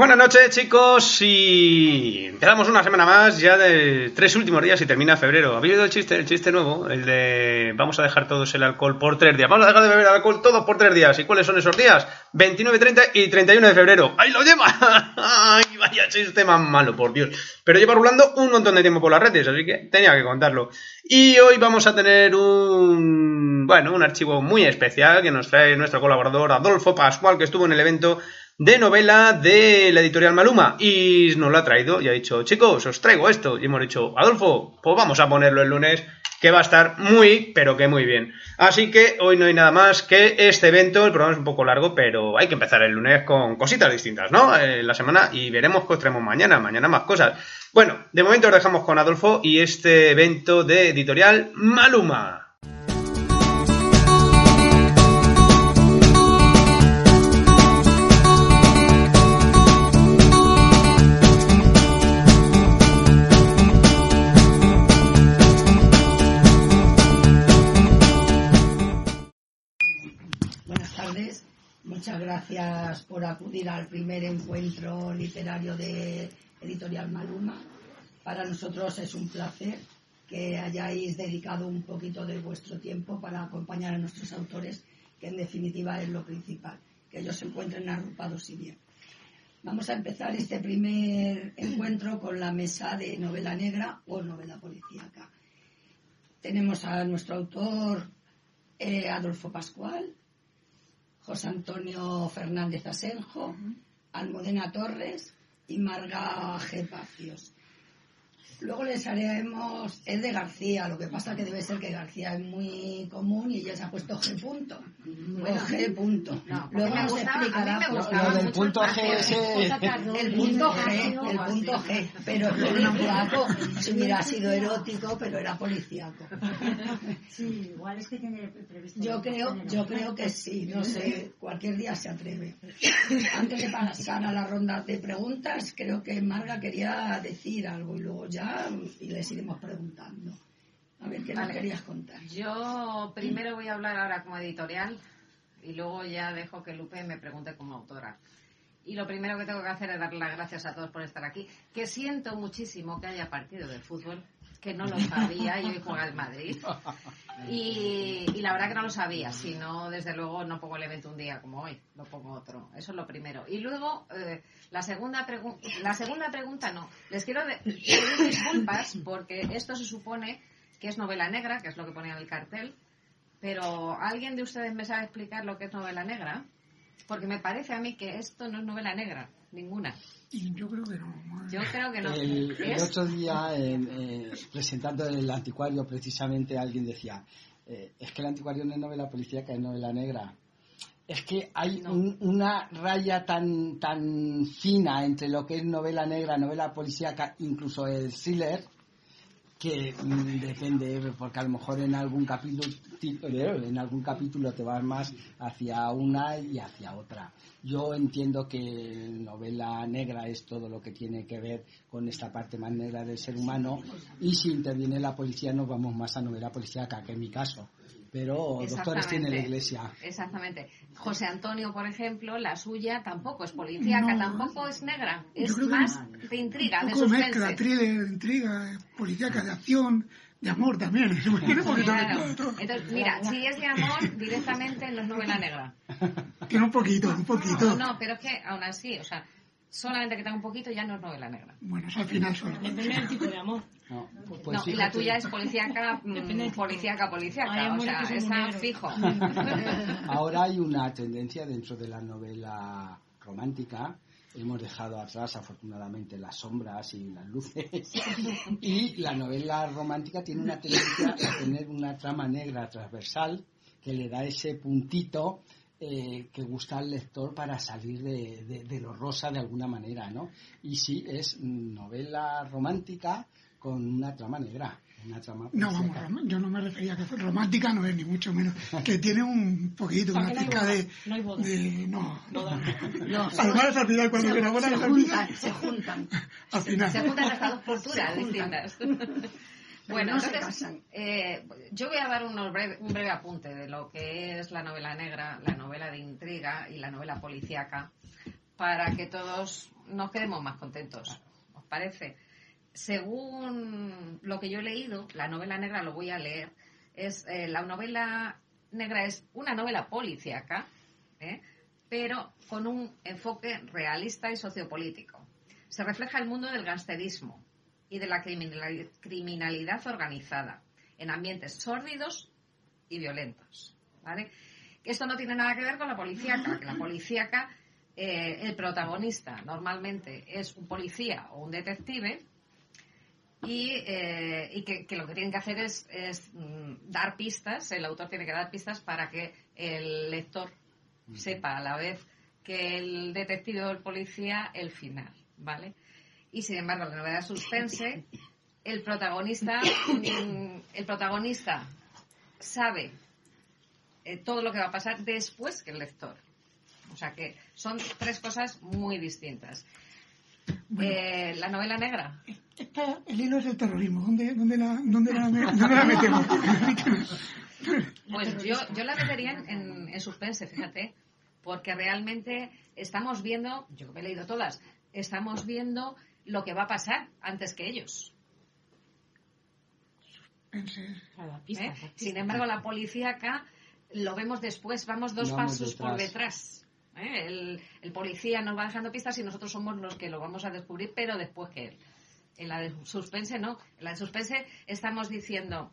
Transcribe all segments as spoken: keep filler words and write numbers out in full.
Buenas noches, chicos, y empezamos una semana más, ya de tres últimos días y termina febrero. ¿Habéis oído el chiste, el chiste nuevo? El de vamos a dejar todos el alcohol por tres días. Vamos a dejar de beber alcohol todos por tres días. ¿Y cuáles son esos días? veintinueve, treinta y treinta y uno de febrero. ¡Ahí lo lleva! ¡Ay, vaya chiste más malo, por Dios! Pero lleva rulando un montón de tiempo por las redes, así que tenía que contarlo. Y hoy vamos a tener un... bueno, un archivo muy especial que nos trae nuestro colaborador Adolfo Pascual, que estuvo en el evento de novela de la editorial Maluma y nos lo ha traído y ha dicho, chicos, os traigo esto. Y hemos dicho, Adolfo, pues vamos a ponerlo el lunes, que va a estar muy, pero que muy bien. Así que hoy no hay nada más que este evento. El programa es un poco largo, pero hay que empezar el lunes con cositas distintas, ¿no? En la semana, y veremos qué os traemos mañana, mañana más cosas. Bueno, de momento os dejamos con Adolfo y este evento de editorial Maluma. Muchas gracias por acudir al primer encuentro literario de Editorial Maluma. Para nosotros es un placer que hayáis dedicado un poquito de vuestro tiempo para acompañar a nuestros autores, que en definitiva es lo principal, que ellos se encuentren arropados y bien. Vamos a empezar este primer encuentro con la mesa de novela negra o novela policíaca. Tenemos a nuestro autor eh, Adolfo Pascual, José Antonio Fernández Asenjo, Almudena Torres y Marga G. Pacios. Luego les haremos Ed de García, lo que pasa que debe ser que García es muy común y ella se ha puesto G. punto. Bueno, o G. punto. No, luego nos explicará lo del punto G ese. El punto G, el punto G, pero es policíaco. Si hubiera sido erótico, pero era policíaco. Sí, igual es que tiene previsto. Yo creo, yo creo que sí, no sé, cualquier día se atreve. Antes de pasar a la ronda de preguntas, creo que Marga quería decir algo y luego ya y les iremos preguntando. A ver, ¿qué vale. nos querías contar? Yo primero voy a hablar ahora como editorial y luego ya dejo que Lupe me pregunte como autora. Y lo primero que tengo que hacer es dar las gracias a todos por estar aquí. Que siento muchísimo que haya partido de fútbol, que no lo sabía, y hoy juega el Madrid. Y, y la verdad que no lo sabía, si no, desde luego no pongo el evento un día como hoy, lo pongo otro. Eso es lo primero. Y luego, eh, la segunda pregunta, la segunda pregunta no. Les quiero de- pedir disculpas porque esto se supone que es novela negra, que es lo que ponía en el cartel, pero ¿alguien de ustedes me sabe explicar lo que es novela negra? Porque me parece a mí que esto no es novela negra, ninguna. Yo creo que no. Yo creo que no. El, el ¿Es? otro día, en, eh, presentando el anticuario, precisamente alguien decía, eh, es que el anticuario no es novela policíaca, es novela negra. Es que hay No. un, una raya tan tan fina entre lo que es novela negra, novela policíaca, incluso el thriller, que mm, depende, porque a lo mejor en algún capítulo en algún capítulo te vas más hacia una y hacia otra. Yo entiendo que novela negra es todo lo que tiene que ver con esta parte más negra del ser humano, y si interviene la policía nos vamos más a novela policíaca, que en mi caso. Pero doctores tiene la Iglesia. Exactamente. José Antonio, por ejemplo, la suya tampoco es policíaca, No, tampoco es negra, yo es creo que más no. de intriga, Un de poco mezcla, suspense. thriller, intriga, policíaca, de acción, de amor también. Tiene un poquito Claro. de todo. Entonces, mira, si es de amor, directamente no es novela negra. Tiene un poquito, un poquito. No, no, pero es que aún así, o sea, solamente que tenga un poquito ya no es novela negra. Bueno, eso al final solo. Depende del tipo de amor. No, pues No, y la tuya es policíaca, mm, policíaca, Hay policíaca, o amores sea, que son muy está negros. fijo. Ahora hay una tendencia dentro de la novela romántica. Hemos dejado atrás, afortunadamente, las sombras y las luces. Y la novela romántica tiene una tendencia a tener una trama negra transversal que le da ese puntito eh, que gusta al lector para salir de, de, de lo rosa de alguna manera, ¿no? Y sí, es novela romántica con una trama negra. Una trama No, vamos, policíaca. rom- yo no me refería a que fue romántica, no es ni mucho menos. Que tiene un poquito, una ¿Para qué no hay pizca boda? de, No hay boda. de... No, Boda. No, Además, al final, cuando se enamoran, se al final- juntan, se juntan. al final. Se juntan estas dos culturas Se juntan. distintas. Bueno, no se entonces, casan. eh, yo voy a dar unos breve- un breve apunte de lo que es la novela negra, la novela de intriga y la novela policíaca, para que todos nos quedemos más contentos. ¿Os parece? Según lo que yo he leído, la novela negra, lo voy a leer, es eh, la novela negra es una novela policíaca, ¿eh? pero con un enfoque realista y sociopolítico. Se refleja el mundo del gangsterismo y de la criminalidad organizada en ambientes sórdidos y violentos, ¿vale? Esto no tiene nada que ver con la policíaca, que la policíaca, eh, el protagonista normalmente es un policía o un detective y, eh, y que, que lo que tienen que hacer es, es mm, dar pistas, el autor tiene que dar pistas para que el lector sepa a la vez que el detective o el policía el final, ¿vale? Y sin embargo, la novela de suspense, el protagonista, el protagonista sabe eh, todo lo que va a pasar después que el lector. O sea que son tres cosas muy distintas. Bueno, eh, la novela negra. Esta, el hilo es el terrorismo. ¿Dónde, dónde, la, dónde, la, dónde la metemos? Pues yo, yo la metería en, en, en suspense, fíjate, porque realmente estamos viendo, yo me he leído todas, estamos viendo lo que va a pasar antes que ellos. ¿Eh? Sin embargo, la policía acá lo vemos después, vamos dos Vamos pasos detrás. por detrás. ¿Eh? El, el policía nos va dejando pistas y nosotros somos los que lo vamos a descubrir, pero después que él. En la de suspense no, en la de suspense estamos diciendo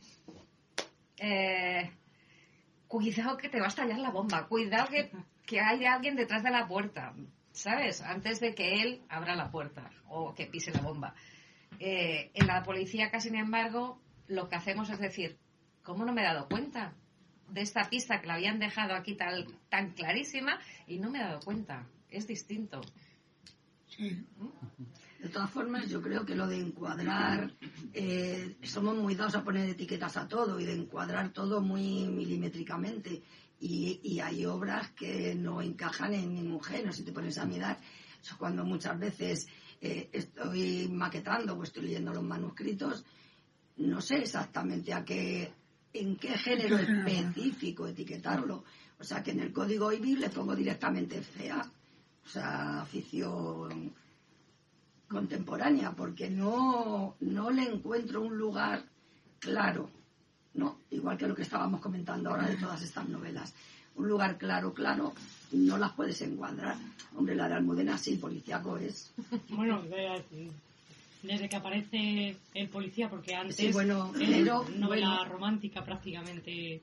eh, cuidado que te va a estallar la bomba, cuidado que, que hay alguien detrás de la puerta, ¿sabes? Antes de que él abra la puerta o que pise la bomba. Eh, en la policíaca, sin embargo, lo que hacemos es decir, ¿cómo no me he dado cuenta de esta pista que la habían dejado aquí tal, tan clarísima y no me he dado cuenta? Es distinto. Sí. De todas formas, yo creo que lo de encuadrar, eh, somos muy dados a poner etiquetas a todo y de encuadrar todo muy milimétricamente. Y, y hay obras que no encajan en ningún género. Si te pones a mirar, eso es cuando muchas veces eh, estoy maquetando o estoy leyendo los manuscritos, no sé exactamente a qué, en qué género específico etiquetarlo. O sea, que en el código I B I le pongo directamente F A, o sea, ficción contemporánea, porque no, no le encuentro un lugar claro, ¿no? Igual que lo que estábamos comentando ahora de todas estas novelas. Un lugar claro, claro, no las puedes encuadrar. Hombre, la de Almudena sí, policíaco es. Bueno, de- desde que aparece el policía, porque antes Sí, bueno, es pero, novela bueno. romántica prácticamente.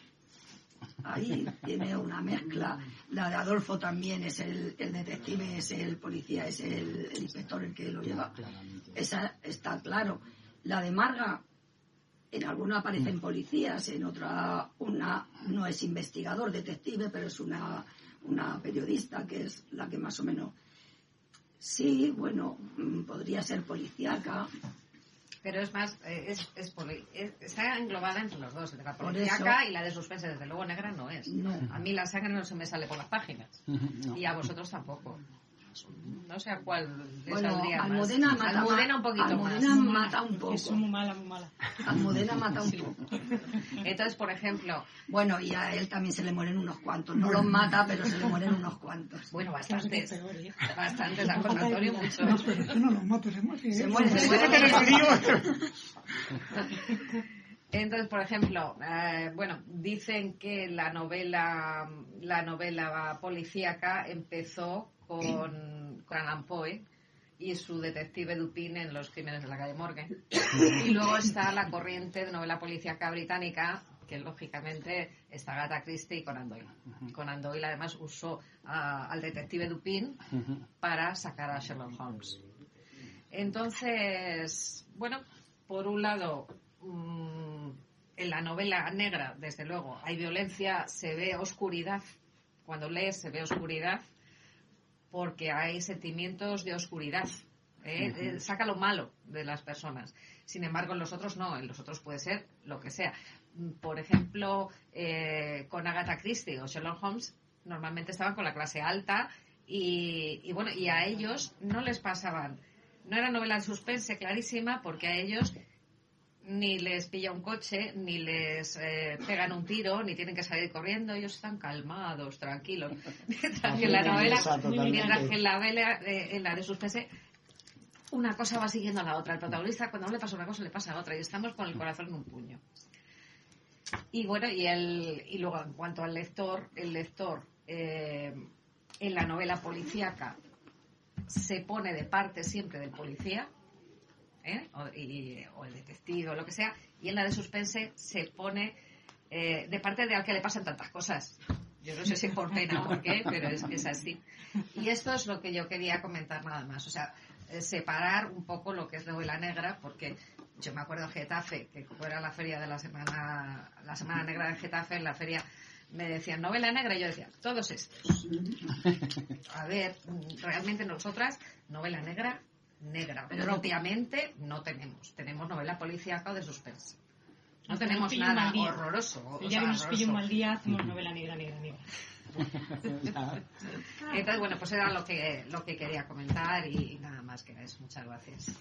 Ahí tiene una mezcla. La de Adolfo también es el, el detective, es el policía, es el, el inspector el que lo lleva. Esa está claro. La de Marga, en alguna aparecen policías, en otra una no es investigador, detective, pero es una, una periodista que es la que más o menos... Sí, bueno, mm, podría ser policíaca. Pero es más, eh, es, es, poli- es- está englobada entre los dos, entre la Por policíaca eso- y la de suspense. Desde luego negra no es. No. A mí la sangre no se me sale por las páginas. No. Y a vosotros tampoco. No sé a cuál le Bueno, saldría más. Almudena mata, Almudena un poquito Almudena más. mata un Porque es poco. muy mala, muy mala. Almudena mata un poco. Entonces, por ejemplo, Bueno, y a él también se le mueren unos cuantos. No los mata, pero se le mueren unos cuantos. bueno, No sé qué bastantes. es peor, ¿eh? Bastantes, a José Antonio No, muchos. pero eso no los mato, se muere. Se muere, se Se muere. meten en el lío. Entonces, por ejemplo, eh, bueno, dicen que la novela, la novela policíaca empezó con, con Allan Poe y su detective Dupin en Los crímenes de la calle Morgue. Y luego está la corriente de novela policíaca británica, que lógicamente está Agatha Christie y Conan Doyle. Conan Doyle además usó a- al detective Dupin para sacar a Sherlock Holmes. Entonces, bueno, por un lado, mmm, en la novela negra, desde luego, hay violencia, se ve oscuridad. Cuando lees se ve oscuridad porque hay sentimientos de oscuridad. ¿eh? Eh, saca lo malo de las personas. Sin embargo, en los otros no, en los otros puede ser lo que sea. Mm, Por ejemplo, eh, con Agatha Christie o Sherlock Holmes, normalmente estaban con la clase alta y, y bueno, y a ellos no les pasaban. No era novela de suspense clarísima porque a ellos ni les pilla un coche, ni les eh, pegan un tiro, ni tienen que salir corriendo. Ellos están calmados, tranquilos. Mientras que en la novela, mientras que en la novela, eh, en la de suspense, una cosa va siguiendo a la otra. El protagonista, cuando no le pasa una cosa, le pasa a otra. Y estamos con el corazón en un puño. Y bueno, y, el, y luego en cuanto al lector, el lector eh, en la novela policíaca se pone de parte siempre del policía, ¿eh? o, y, o el detective o lo que sea, y en la de suspense se pone eh, de parte de al que le pasan tantas cosas. Yo no sé si por pena o por qué, pero es, es así. Y esto es lo que yo quería comentar nada más. O sea, eh, separar un poco lo que es novela negra, porque yo me acuerdo en Getafe, que fuera la feria de la semana, la semana negra de Getafe, en la feria me decían novela negra y yo decía, todos estos. A ver, realmente nosotras, novela negra, negra, propiamente no tenemos. Tenemos novela policíaca o de suspense. No tenemos nos nada horroroso. El día que nos pille un mal día hacemos novela negra, negra, negra. Entonces, bueno, pues era lo que lo que quería comentar y, y nada más que eso. Muchas gracias.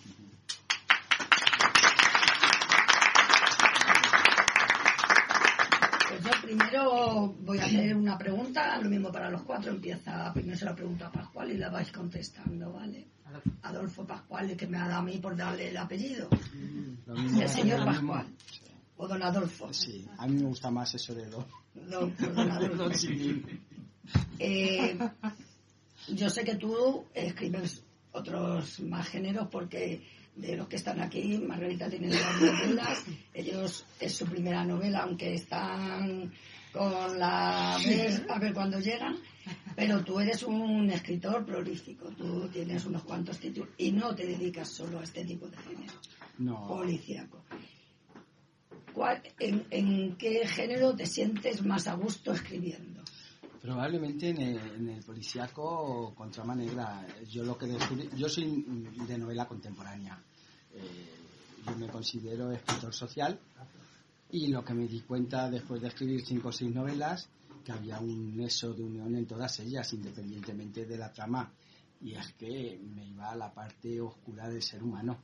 Pues yo primero voy a hacer una pregunta, lo mismo para los cuatro. Empieza, primero se la pregunta a Pascual y la vais contestando, ¿vale? Adolfo Pascual, que me ha dado a mí por darle el apellido. El señor Pascual. O don Adolfo. Sí, a mí me gusta más eso de don. Don, don Adolfo. eh, yo sé que tú escribes otros más géneros porque de los que están aquí, Margarita tiene dos novelas, ellos es su primera novela, aunque están con la vez a ver cuándo llegan, pero tú eres un escritor prolífico, tú tienes unos cuantos títulos y no te dedicas solo a este tipo de género no. policíaco. ¿Cuál, en, ¿En qué género te sientes más a gusto escribiendo? Probablemente en el, en el policíaco con trama negra. Yo lo que descubrí, yo soy de novela contemporánea. Eh, yo me considero escritor social y lo que me di cuenta después de escribir cinco o seis novelas, que había un nexo de unión en todas ellas, independientemente de la trama, y es que me iba a la parte oscura del ser humano.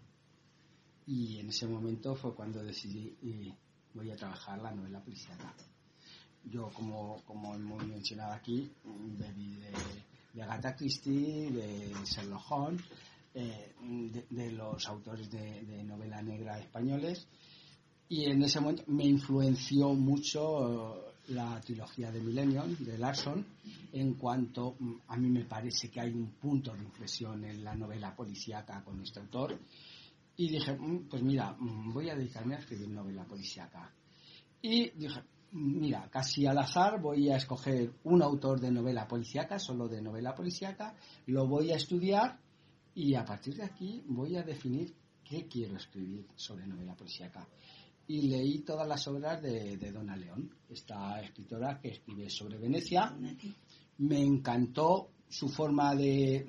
Y en ese momento fue cuando decidí eh, voy a trabajar la novela policíaca. Yo, como, como hemos mencionado aquí, bebí de, de Agatha Christie, de Sherlock Holmes, eh, de, de los autores de, de novela negra españoles, y en ese momento me influenció mucho uh, la trilogía de Millennium, de Larson, en cuanto um, a mí me parece que hay un punto de inflexión en la novela policíaca con este autor, y dije, pues mira, voy a dedicarme a escribir novela policíaca. Y dije, mira, casi al azar voy a escoger un autor de novela policíaca, solo de novela policíaca, lo voy a estudiar y a partir de aquí voy a definir qué quiero escribir sobre novela policíaca. Y leí todas las obras de, de Donna León, esta escritora que escribe sobre Venecia. Me encantó su forma de,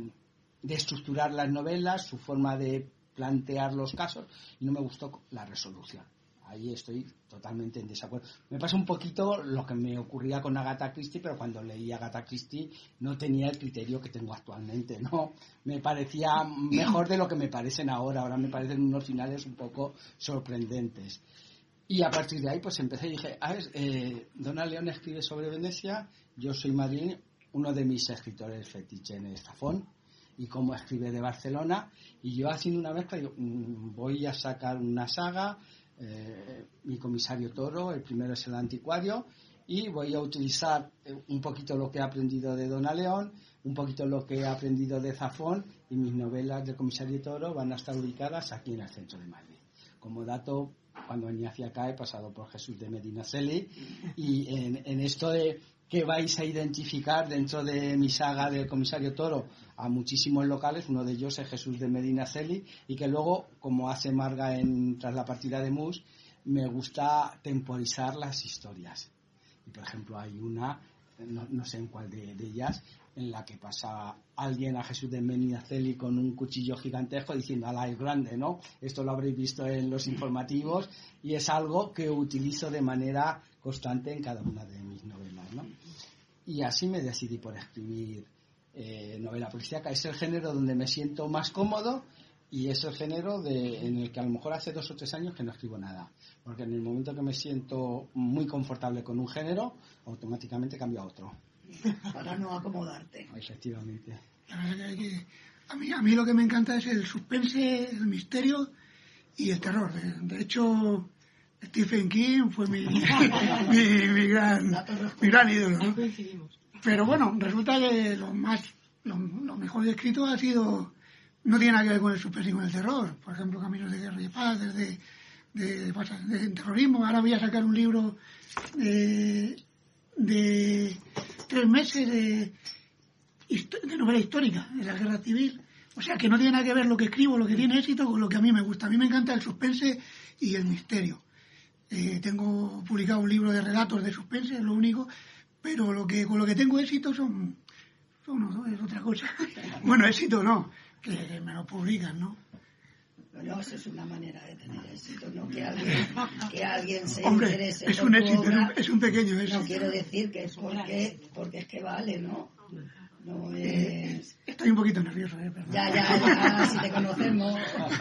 de estructurar las novelas, su forma de plantear los casos, y no me gustó la resolución. Ahí estoy totalmente en desacuerdo. Me pasa un poquito lo que me ocurría con Agatha Christie, pero cuando leí Agatha Christie no tenía el criterio que tengo actualmente, ¿no? Me parecía mejor de lo que me parecen ahora. Ahora me parecen unos finales un poco sorprendentes. Y a partir de ahí pues empecé y dije, a ver, eh, Donna León escribe sobre Venecia, yo soy Marín, uno de mis escritores fetiche es Zafón, y cómo escribe de Barcelona, y yo haciendo una mezcla, digo, mmm, voy a sacar una saga. Eh, mi comisario Toro, el primero es el anticuario, y voy a utilizar un poquito lo que he aprendido de Donna León, un poquito lo que he aprendido de Zafón, y mis novelas del comisario Toro van a estar ubicadas aquí en el centro de Madrid. Como dato, cuando venía hacia acá he pasado por Jesús de Medinaceli, y en, en esto de que vais a identificar dentro de mi saga del comisario Toro a muchísimos locales, uno de ellos es Jesús de Medinaceli, y que luego, como hace Marga en Tras la partida de Mus, me gusta temporizar las historias. Y por ejemplo hay una, no, no sé en cuál de, de ellas, en la que pasa alguien a Jesús de Medinaceli con un cuchillo gigantesco diciendo ala es grande, ¿no? Esto lo habréis visto en los informativos, y es algo que utilizo de manera constante en cada una de mis novelas, ¿no? Y así me decidí por escribir eh, novela policíaca. Es el género donde me siento más cómodo Y es el género de, en el que a lo mejor hace dos o tres años que no escribo nada. Porque en el momento que me siento muy confortable con un género, automáticamente cambio a otro. Para no acomodarte. Efectivamente. La verdad que, que a, mí, a mí lo que me encanta es el suspense, el misterio y el terror. De, de hecho, Stephen King fue mi, mi, mi, gran, mi gran ídolo, ¿no? Pero bueno, resulta que lo más lo, lo mejor escrito ha sido... No tiene nada que ver con el suspense y con el terror. Por ejemplo, Caminos de Guerra y Paz, desde de, de, de terrorismo. Ahora voy a sacar un libro de, de tres meses de, de novela histórica de la Guerra Civil. O sea, que no tiene nada que ver lo que escribo, lo que tiene éxito, con lo que a mí me gusta. A mí me encanta el suspense y el misterio. Eh, tengo publicado un libro de relatos de suspense, es lo único, pero lo que con lo que tengo éxito son, son no, es otra cosa. Bueno, éxito no, que me lo publican, ¿no? Bueno, eso es una manera de tener éxito, no que alguien, que alguien se Hombre, interese es por un tu éxito, obra. es un pequeño éxito. No quiero decir que es porque, porque es que vale, ¿no? No es... Estoy un poquito nervioso, ¿eh? Perdón. Ya, ya, ya, si te conocemos.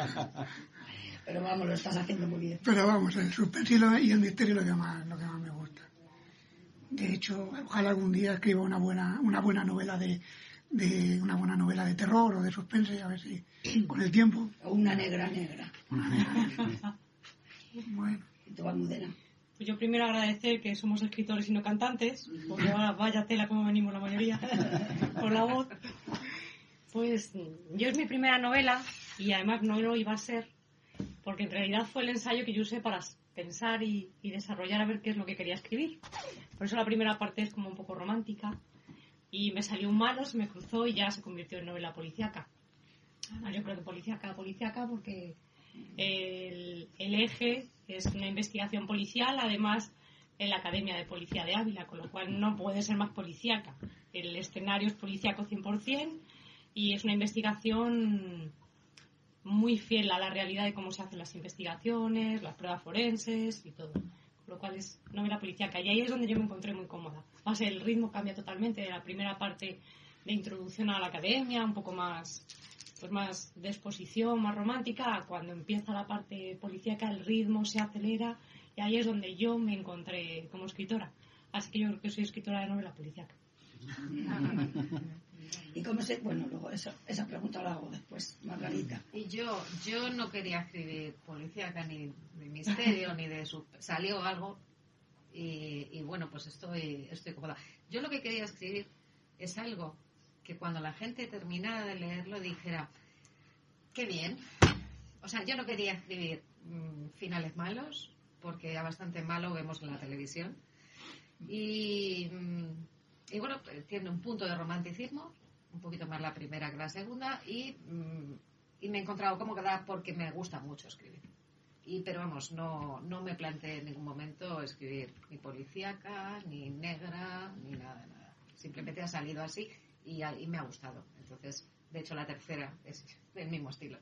Pero vamos, lo estás haciendo muy bien. Pero vamos, el suspense y, lo, y el misterio es lo que más, lo que más me gusta. De hecho, ojalá algún día escriba una buena, una buena novela de, de una buena novela de terror o de suspense, a ver si con el tiempo. O una negra negra. Una negra. Bueno. ¿Y tú, Almudena? Pues yo primero agradecer que somos escritores y no cantantes, porque ahora vaya tela como venimos la mayoría, por la voz. Pues yo es mi primera novela y además no lo iba a ser, porque en realidad fue el ensayo que yo usé para pensar y, y desarrollar a ver qué es lo que quería escribir. Por eso la primera parte es como un poco romántica y me salió un malo, se me cruzó y ya se convirtió en novela policíaca. Ah, yo creo que policíaca, policíaca porque el, el eje es una investigación policial, además en la Academia de Policía de Ávila, con lo cual no puede ser más policíaca. El escenario es policíaco cien por ciento y es una investigación muy fiel a la realidad de cómo se hacen las investigaciones, las pruebas forenses y todo. Con lo cual es novela policíaca. Y ahí es donde yo me encontré muy cómoda. Más el ritmo cambia totalmente de la primera parte de introducción a la academia, un poco más, pues más de exposición, más romántica, a cuando empieza la parte policíaca el ritmo se acelera y ahí es donde yo me encontré como escritora. Así que yo creo que soy escritora de novela policíaca. ¿Y cómo se...? Bueno, luego esa, esa pregunta la hago después, Margarita. Y yo yo no quería escribir policíaca ni de misterio ni de su... Salió algo y, y bueno, pues estoy, estoy cómoda. Yo lo que quería escribir es algo que cuando la gente terminara de leerlo dijera, qué bien. O sea, yo no quería escribir mmm, finales malos, porque ya bastante malo vemos en la televisión. Y... Mmm, Y bueno, tiene un punto de romanticismo, un poquito más la primera que la segunda, y, mmm, y me he encontrado cómoda porque me gusta mucho escribir. Y, pero vamos, no, no me planteé en ningún momento escribir ni policíaca, ni negra, ni nada, nada. Simplemente ha salido así y, y me ha gustado. Entonces, de hecho, la tercera es del mismo estilo.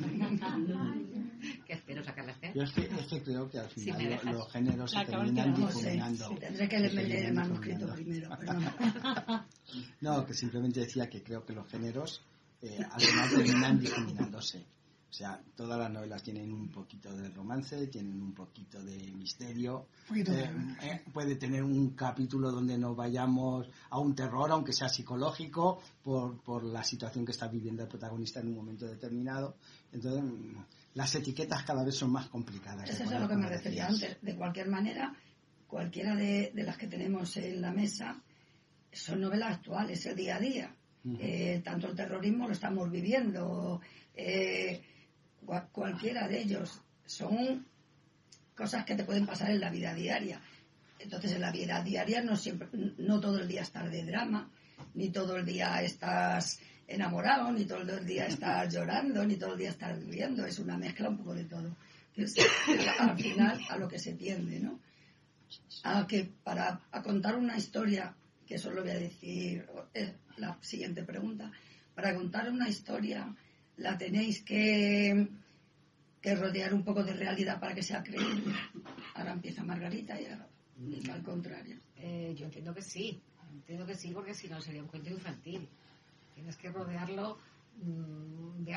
Que espero sacarla este año. Yo es que, es que creo que al Si final me lo- dejas. los géneros La se acabas terminan quedando, No sé, difuminando. sí, tendré que Se leer el terminan manuscrito difuminando. primero. Pero no. No, que simplemente decía que creo que los géneros eh, al final terminan difuminándose. O sea, todas las novelas tienen un poquito de romance, tienen un poquito de misterio. Un poquito de Eh, romance. eh, puede tener un capítulo donde nos vayamos a un terror, aunque sea psicológico, por, por la situación que está viviendo el protagonista en un momento determinado. Entonces, mm, las etiquetas cada vez son más complicadas. de Eso es a poner, lo que me como refería decías. antes. De cualquier manera, cualquiera de, de las que tenemos en la mesa son novelas actuales, el día a día. Ujú. Eh, tanto el terrorismo lo estamos viviendo, eh, cua- cualquiera de ellos son cosas que te pueden pasar en la vida diaria. Entonces, en la vida diaria no siempre, no todo el día estás de drama, ni todo el día estás enamorado, ni todo el día estás llorando, ni todo el día estás riendo. Es una mezcla un poco de todo. Que es, al final, a lo que se tiende, ¿no? A que para a contar una historia, que eso lo voy a decir, es la siguiente pregunta, para contar una historia la tenéis que, que rodear un poco de realidad para que sea creíble. Ahora empieza Margarita y ahora y al contrario. Eh, yo entiendo que sí, entiendo que sí, porque si no sería un cuento infantil. Tienes que rodearlo mmm, de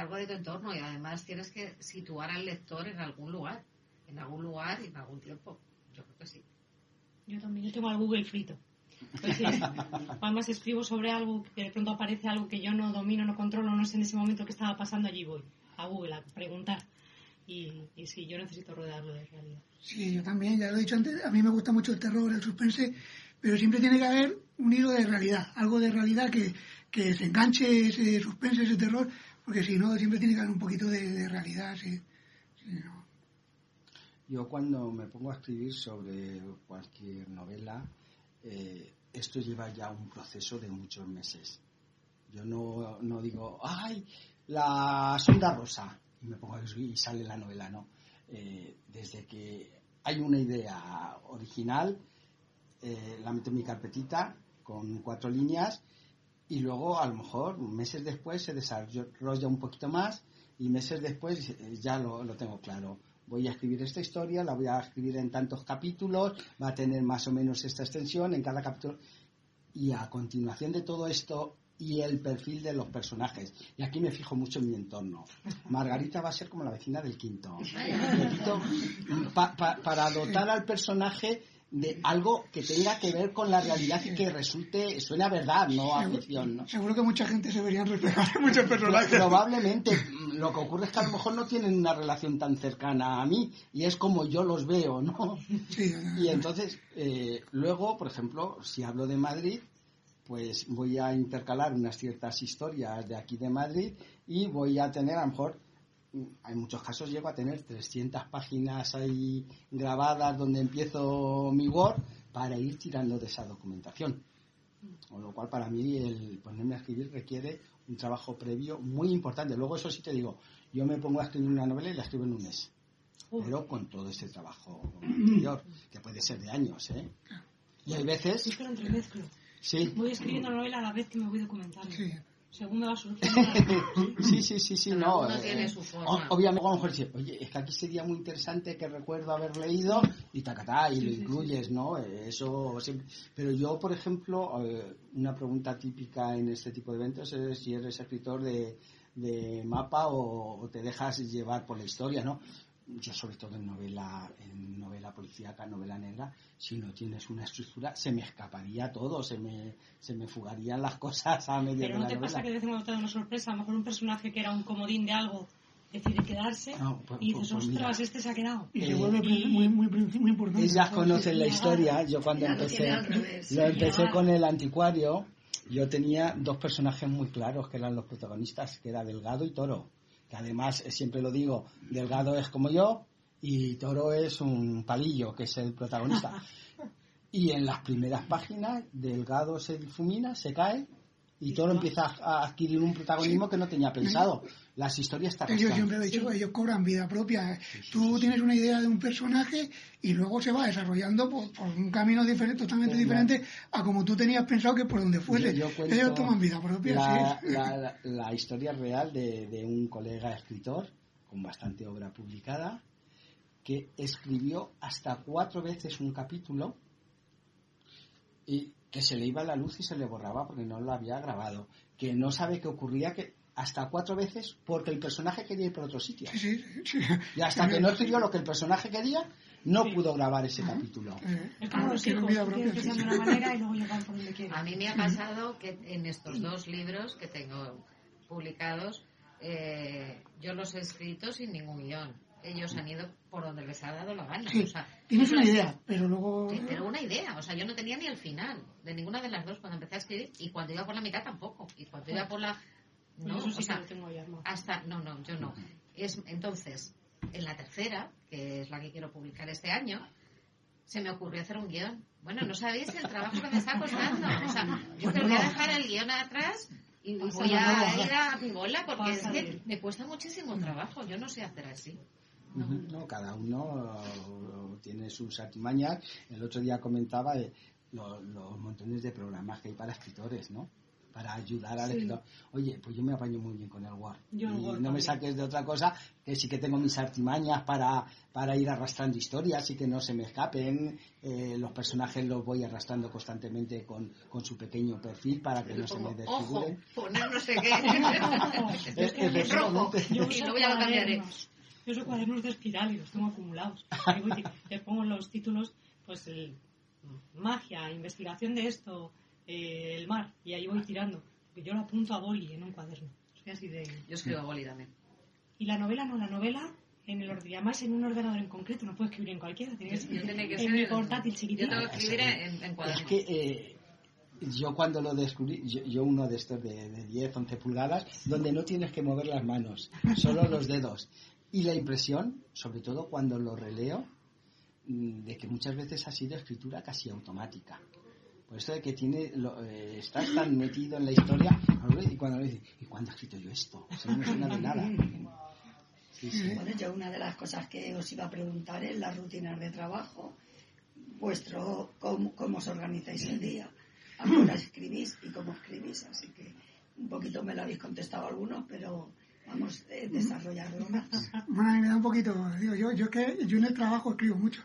algo de tu entorno y además tienes que situar al lector en algún lugar, en algún lugar y en algún tiempo. Yo creo que sí. Yo también, yo tengo al Google frito. Pues sí, además escribo sobre algo que de pronto aparece algo que yo no domino, no controlo, no sé en ese momento qué estaba pasando, allí voy a Google a preguntar. Y, y sí, yo necesito rodearlo de realidad. Sí, yo también, ya lo he dicho antes, a mí me gusta mucho el terror, el suspense, pero siempre tiene que haber un hilo de realidad, algo de realidad que, que se enganche ese suspense, ese terror, porque si no, siempre tiene que haber un poquito de, de realidad. Sí, sí, no. Yo cuando me pongo a escribir sobre cualquier novela, eh, esto lleva ya un proceso de muchos meses. Yo no, no digo, ¡ay, la sonda rosa! Y me pongo a escribir y sale la novela, no. Eh, desde que hay una idea original, eh, la meto en mi carpetita con cuatro líneas y luego a lo mejor meses después se desarrolla un poquito más y meses después eh, ya lo, lo tengo claro. Voy a escribir esta historia, la voy a escribir en tantos capítulos, va a tener más o menos esta extensión en cada capítulo. Y a continuación de todo esto y el perfil de los personajes. Y aquí me fijo mucho en mi entorno. Margarita va a ser como la vecina del quinto. Pa, pa, para dotar al personaje de algo que tenga que ver con la realidad y que resulte, suene a verdad, no a ficción, ¿no? Seguro que mucha gente se vería reflejada en muchos personajes. Probablemente. Lo que ocurre es que a lo mejor no tienen una relación tan cercana a mí y es como yo los veo, ¿no? Sí, y entonces, eh, luego, por ejemplo, si hablo de Madrid, pues voy a intercalar unas ciertas historias de aquí de Madrid y voy a tener, a lo mejor, en muchos casos llego a tener trescientas páginas ahí grabadas donde empiezo mi Word para ir tirando de esa documentación. Con lo cual, para mí, el ponerme a escribir requiere un trabajo previo muy importante. Luego, eso sí te digo, yo me pongo a escribir una novela y la escribo en un mes. Pero con todo ese trabajo anterior, que puede ser de años, ¿eh? Y hay veces... Es que lo entremezclo. Sí. Voy escribiendo novela a la vez que me voy documentando. sí. Según me va surgiendo. Sí, sí, sí, sí, no. Uno eh, tiene su forma. o- obviamente, a lo mejor dice, oye, es que aquí sería muy interesante que recuerdo haber leído y tacatá, y Sí, lo sí, incluyes, sí. ¿no? Eh, Eso siempre. Pero yo, por ejemplo, eh, una pregunta típica en este tipo de eventos es si eres escritor de, de mapa o, o te dejas llevar por la historia, ¿no? Yo, sobre todo en novela, en novela policíaca, novela negra, si no tienes una estructura, se me escaparía todo, se me, se me fugarían las cosas a medio Pero de ¿no la te novela. pasa que de vez en cuando te da una sorpresa? A lo mejor un personaje que era un comodín de algo decide quedarse No, pues- y dices, pues mira. ostras, este se ha quedado. Y se Eh, vuelve y- muy, muy, muy, muy importante. Ellas conocen la historia. Yo cuando Ya lo empecé, tiene al revés. lo empecé Ya. con el anticuario, yo tenía dos personajes muy claros que eran los protagonistas, que era Delgado y Toro. Que además, eh, siempre lo digo, Delgado es como yo y Toro es un palillo, que es el protagonista. Y en las primeras páginas, Delgado se difumina, se cae y Toro empieza a adquirir un protagonismo que no tenía pensado. Las historias te Yo arrastran. siempre he dicho que ellos cobran vida propia. Tú tienes una idea de un personaje y luego se va desarrollando por, por un camino diferente, totalmente Claro. diferente a como tú tenías pensado que por donde fuese. Yo- yo cuento Ellos toman vida propia, la, sí. la, la- la historia real de, de un colega escritor con bastante obra publicada que escribió hasta cuatro veces un capítulo y que se le iba la luz y se le borraba porque no lo había grabado, que no sabe qué ocurría, que hasta cuatro veces porque el personaje quería ir por otro sitio, Sí, sí, sí. y hasta que no escribió lo que el personaje quería no pudo grabar ese capítulo. Eh, Es como los tienen hijos, vida tú propia, quieres que sí, sean sí. de una manera y luego llegan por donde quieren. A mí me ha pasado que en estos dos libros que tengo publicados, eh, yo los he escrito sin ningún guión. Ellos han ido por donde les ha dado la gana. Sí, O sea, tienes yo una no- idea, pero luego... Sí, pero una idea. O sea, yo no tenía ni el final de ninguna de las dos cuando empecé a escribir y cuando iba por la mitad tampoco. Y cuando iba por la... No, Eso sí o que sea, lo tengo ahí armado. hasta... No, no, yo no. Es, entonces, en la tercera, que es la que quiero publicar este año, se me ocurrió hacer un guión. Bueno, no sabéis el trabajo que me está costando. O sea, yo Pues quería no. dejar el guión atrás y Pues voy no, a no. ir a mi bola porque Vas es a que ver. me cuesta muchísimo trabajo. Yo no sé hacer así. Ujú. No, cada uno uh, tiene sus artimañas. El otro día comentaba eh, lo- los montones de programas que hay para escritores, ¿no? para ayudar al Sí. escritor. Oye, pues yo me apaño muy bien con el Word. Yo el y Word no también. me saques de otra cosa, que sí que tengo mis artimañas para, para ir arrastrando historias y que no se me escapen. Eh, los personajes los voy arrastrando constantemente con, con su pequeño perfil para que no se me Ojo, desfiguren. poner no sé qué. Es que rojo. Yo Y uso luego ya lo cambiaré. cuadernos. Yo uso cuadernos de espiral y los tengo acumulados. Y voy, les pongo los títulos, pues el, magia, investigación de esto, eh, el mar, y ahí voy tirando. Porque yo lo apunto a boli en un cuaderno. Soy así de... Yo escribo a boli también. Y la novela no, la novela en el ordenador, además en un ordenador en concreto, no puedo escribir en cualquiera, tiene que ser Yo tiene que en ser mi en- portátil Yo chiquitito. tengo que escribir en, en Es cuadernos. que eh, yo cuando lo descubrí, yo, yo uno de estos de, de diez, once pulgadas, donde no tienes que mover las manos, solo los dedos. Y la impresión, sobre todo cuando lo releo, mm, de que muchas veces ha sido escritura casi automática. Por eso de que tiene, lo, eh, estás tan metido en la historia, y cuando le dices, ¿y cuándo he escrito yo esto? Si no me suena de nada. Sí, sí. Bueno, yo una de las cosas que os iba a preguntar es las rutinas de trabajo, vuestro cómo, cómo os organizáis el día, a qué hora escribís y cómo escribís, así que un poquito me lo habéis contestado algunos, pero vamos a desarrollarlo más. Bueno, a mí me da un poquito, digo, yo, yo que yo en el trabajo escribo mucho.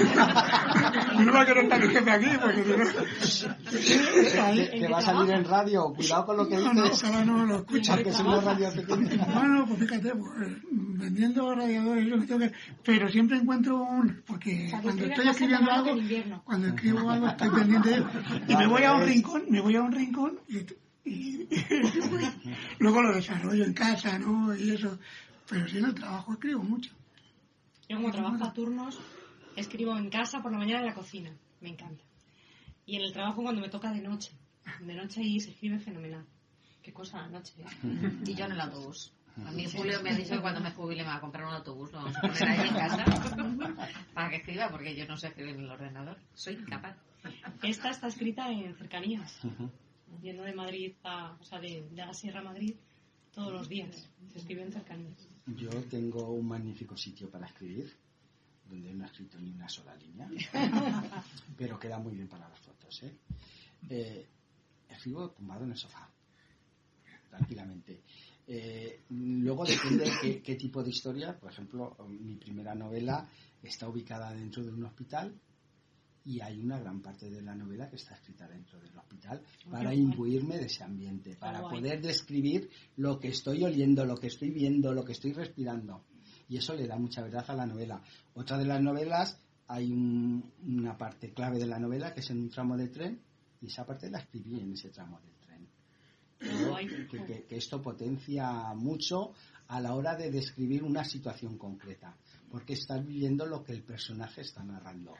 Yo no va a querer estar mi jefe aquí, porque si no... Ahí- Que, que va a salir en radio, cuidado con lo que No, no, dices, ojalá no lo escucha. porque es una radio pequeña. Bueno, pues fíjate, pues, vendiendo radiadores, yo me tengo que... Pero siempre encuentro un... Porque sea, que cuando escribes estoy más en escribiendo verano que algo, en invierno. cuando escribo algo estoy pendiente de ello. Y me voy a un rincón, me voy a un rincón y, y luego lo desarrollo en casa, ¿no? Y eso. Pero si en el trabajo escribo mucho. Yo como trabajo a turnos, escribo en casa, por la mañana en la cocina. Me encanta. Y en el trabajo cuando me toca de noche. De noche ahí se escribe fenomenal. Qué cosa la noche. ¿eh? Y yo en el autobús. A mí Julio me ha dicho que cuando me jubile me va a comprar un autobús, lo vamos a poner ahí en casa para que escriba, porque yo no sé escribir en el ordenador. Soy incapaz. Esta está escrita en cercanías. Yendo de Madrid a, o sea, de, de la Sierra a Madrid todos los días. Se escribe en cercanías. Yo tengo un magnífico sitio para escribir, donde no he escrito ni una sola línea, pero queda muy bien para las fotos. ¿eh? Eh, escribo tumbado en el sofá, tranquilamente. Eh, luego depende de qué, qué tipo de historia. Por ejemplo, mi primera novela está ubicada dentro de un hospital y hay una gran parte de la novela que está escrita dentro del hospital para Qué guay. imbuirme de ese ambiente, para guay. poder describir lo que estoy oliendo, lo que estoy viendo, lo que estoy respirando. Y eso le da mucha verdad a la novela. Otra de las novelas, hay un- una parte clave de la novela que es en un tramo de tren, y esa parte la escribí en ese tramo del tren. Creo Guay. que, que- que esto potencia mucho a la hora de describir una situación concreta, porque estás viviendo lo que el personaje está narrando.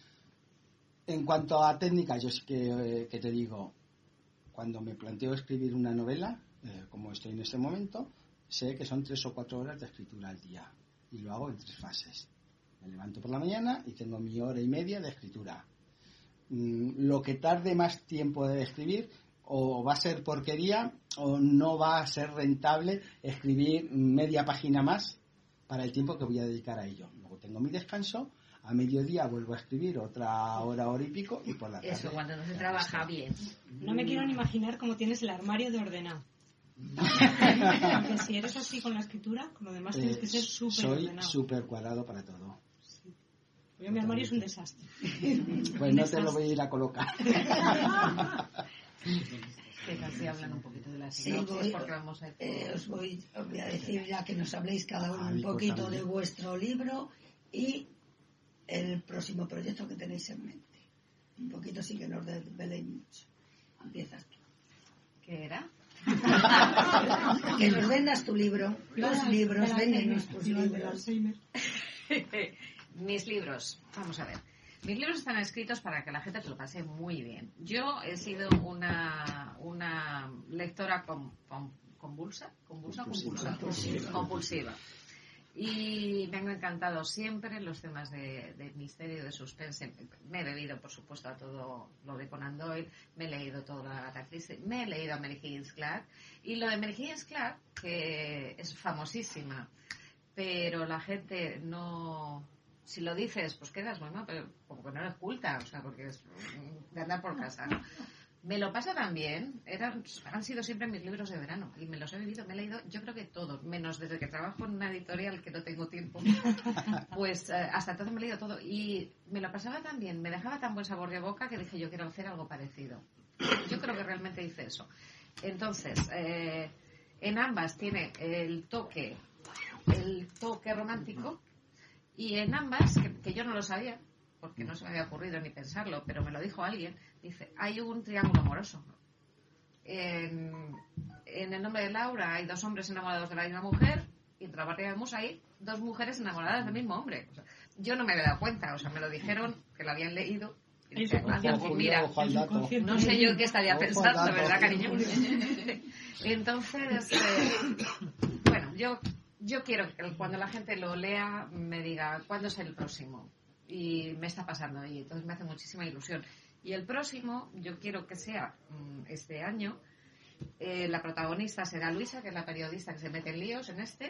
En cuanto a técnica, yo sí que, eh, que te digo, cuando me planteo escribir una novela, eh, como estoy en este momento, sé que son tres o cuatro horas de escritura al día, y lo hago en tres fases. Me levanto por la mañana y tengo mi hora y media de escritura. Mm, lo que tarde más tiempo de escribir, o va a ser porquería, o no va a ser rentable escribir media página más para el tiempo que voy a dedicar a ello. Luego tengo mi descanso, a mediodía vuelvo a escribir otra hora, hora y pico, y por la tarde... Eso, cuando no se trabaja bien. No me quiero ni imaginar cómo tienes el armario de ordenado. Porque si eres así con la escritura, con lo demás tienes Eh, que ser súper soy ordenado. súper cuadrado para todo. Yo, mi armario es un desastre. Pues no te lo voy a ir a colocar. Que casi hablan un poquito de la Sí, sinopsis, voy- porque vamos a... Eh, os, voy, os voy a decir ya que nos habléis cada uno Ah, un mi cosa, poquito mi- de vuestro libro y el próximo proyecto que tenéis en mente. Un poquito sí que nos desveléis mucho. Empiezas tú. ¿Qué era? Que nos vendas tu libro, los Del libros, Alzheimer, véndenos tus del libros. Alzheimer. Mis libros, vamos a ver. Mis libros están escritos para que la gente se lo pase muy bien. Yo he sido una, una lectora con, con- convulsa, convulsa, Compulsiva. compulsa, compulsiva. Y me han encantado siempre los temas de, de misterio, de suspense. Me he bebido, por supuesto, a todo lo de Conan Doyle, me he leído toda la Agatha Christie, me he leído a Mary Higgins Clark. Y lo de Mary Higgins Clark, que es famosísima, pero la gente no... Si lo dices, pues quedas, bueno, pero como que no eres culta, o sea, porque es de andar por casa, ¿no? Me lo pasa también. Eran, han sido siempre mis libros de verano y me los he vivido, me he leído, yo creo que todos, menos desde que trabajo en una editorial que no tengo tiempo. Pues eh, hasta entonces me he leído todo y me lo pasaba tan bien, me dejaba tan buen sabor de boca que dije yo quiero hacer algo parecido. Yo creo que realmente hice eso. Entonces, eh, en ambas tiene el toque, el toque romántico y en ambas, que, que yo no lo sabía, porque no se me había ocurrido ni pensarlo, pero me lo dijo alguien, dice, hay un triángulo amoroso. En, en El nombre de Laura hay dos hombres enamorados de la misma mujer y en Trabarría de Musa hay dos mujeres enamoradas del mismo hombre. O sea, yo no me había dado cuenta, o sea, me lo dijeron, que lo habían leído. Y dije, gracias, pues mira, no sé yo qué estaría pensando, ¿verdad, cariño? Entonces, eh, bueno, yo, yo quiero que cuando la gente lo lea me diga, ¿cuándo es el próximo? Y me está pasando y entonces me hace muchísima ilusión. Y el próximo, yo quiero que sea este año, eh, la protagonista será Luisa, que es la periodista que se mete en líos en este,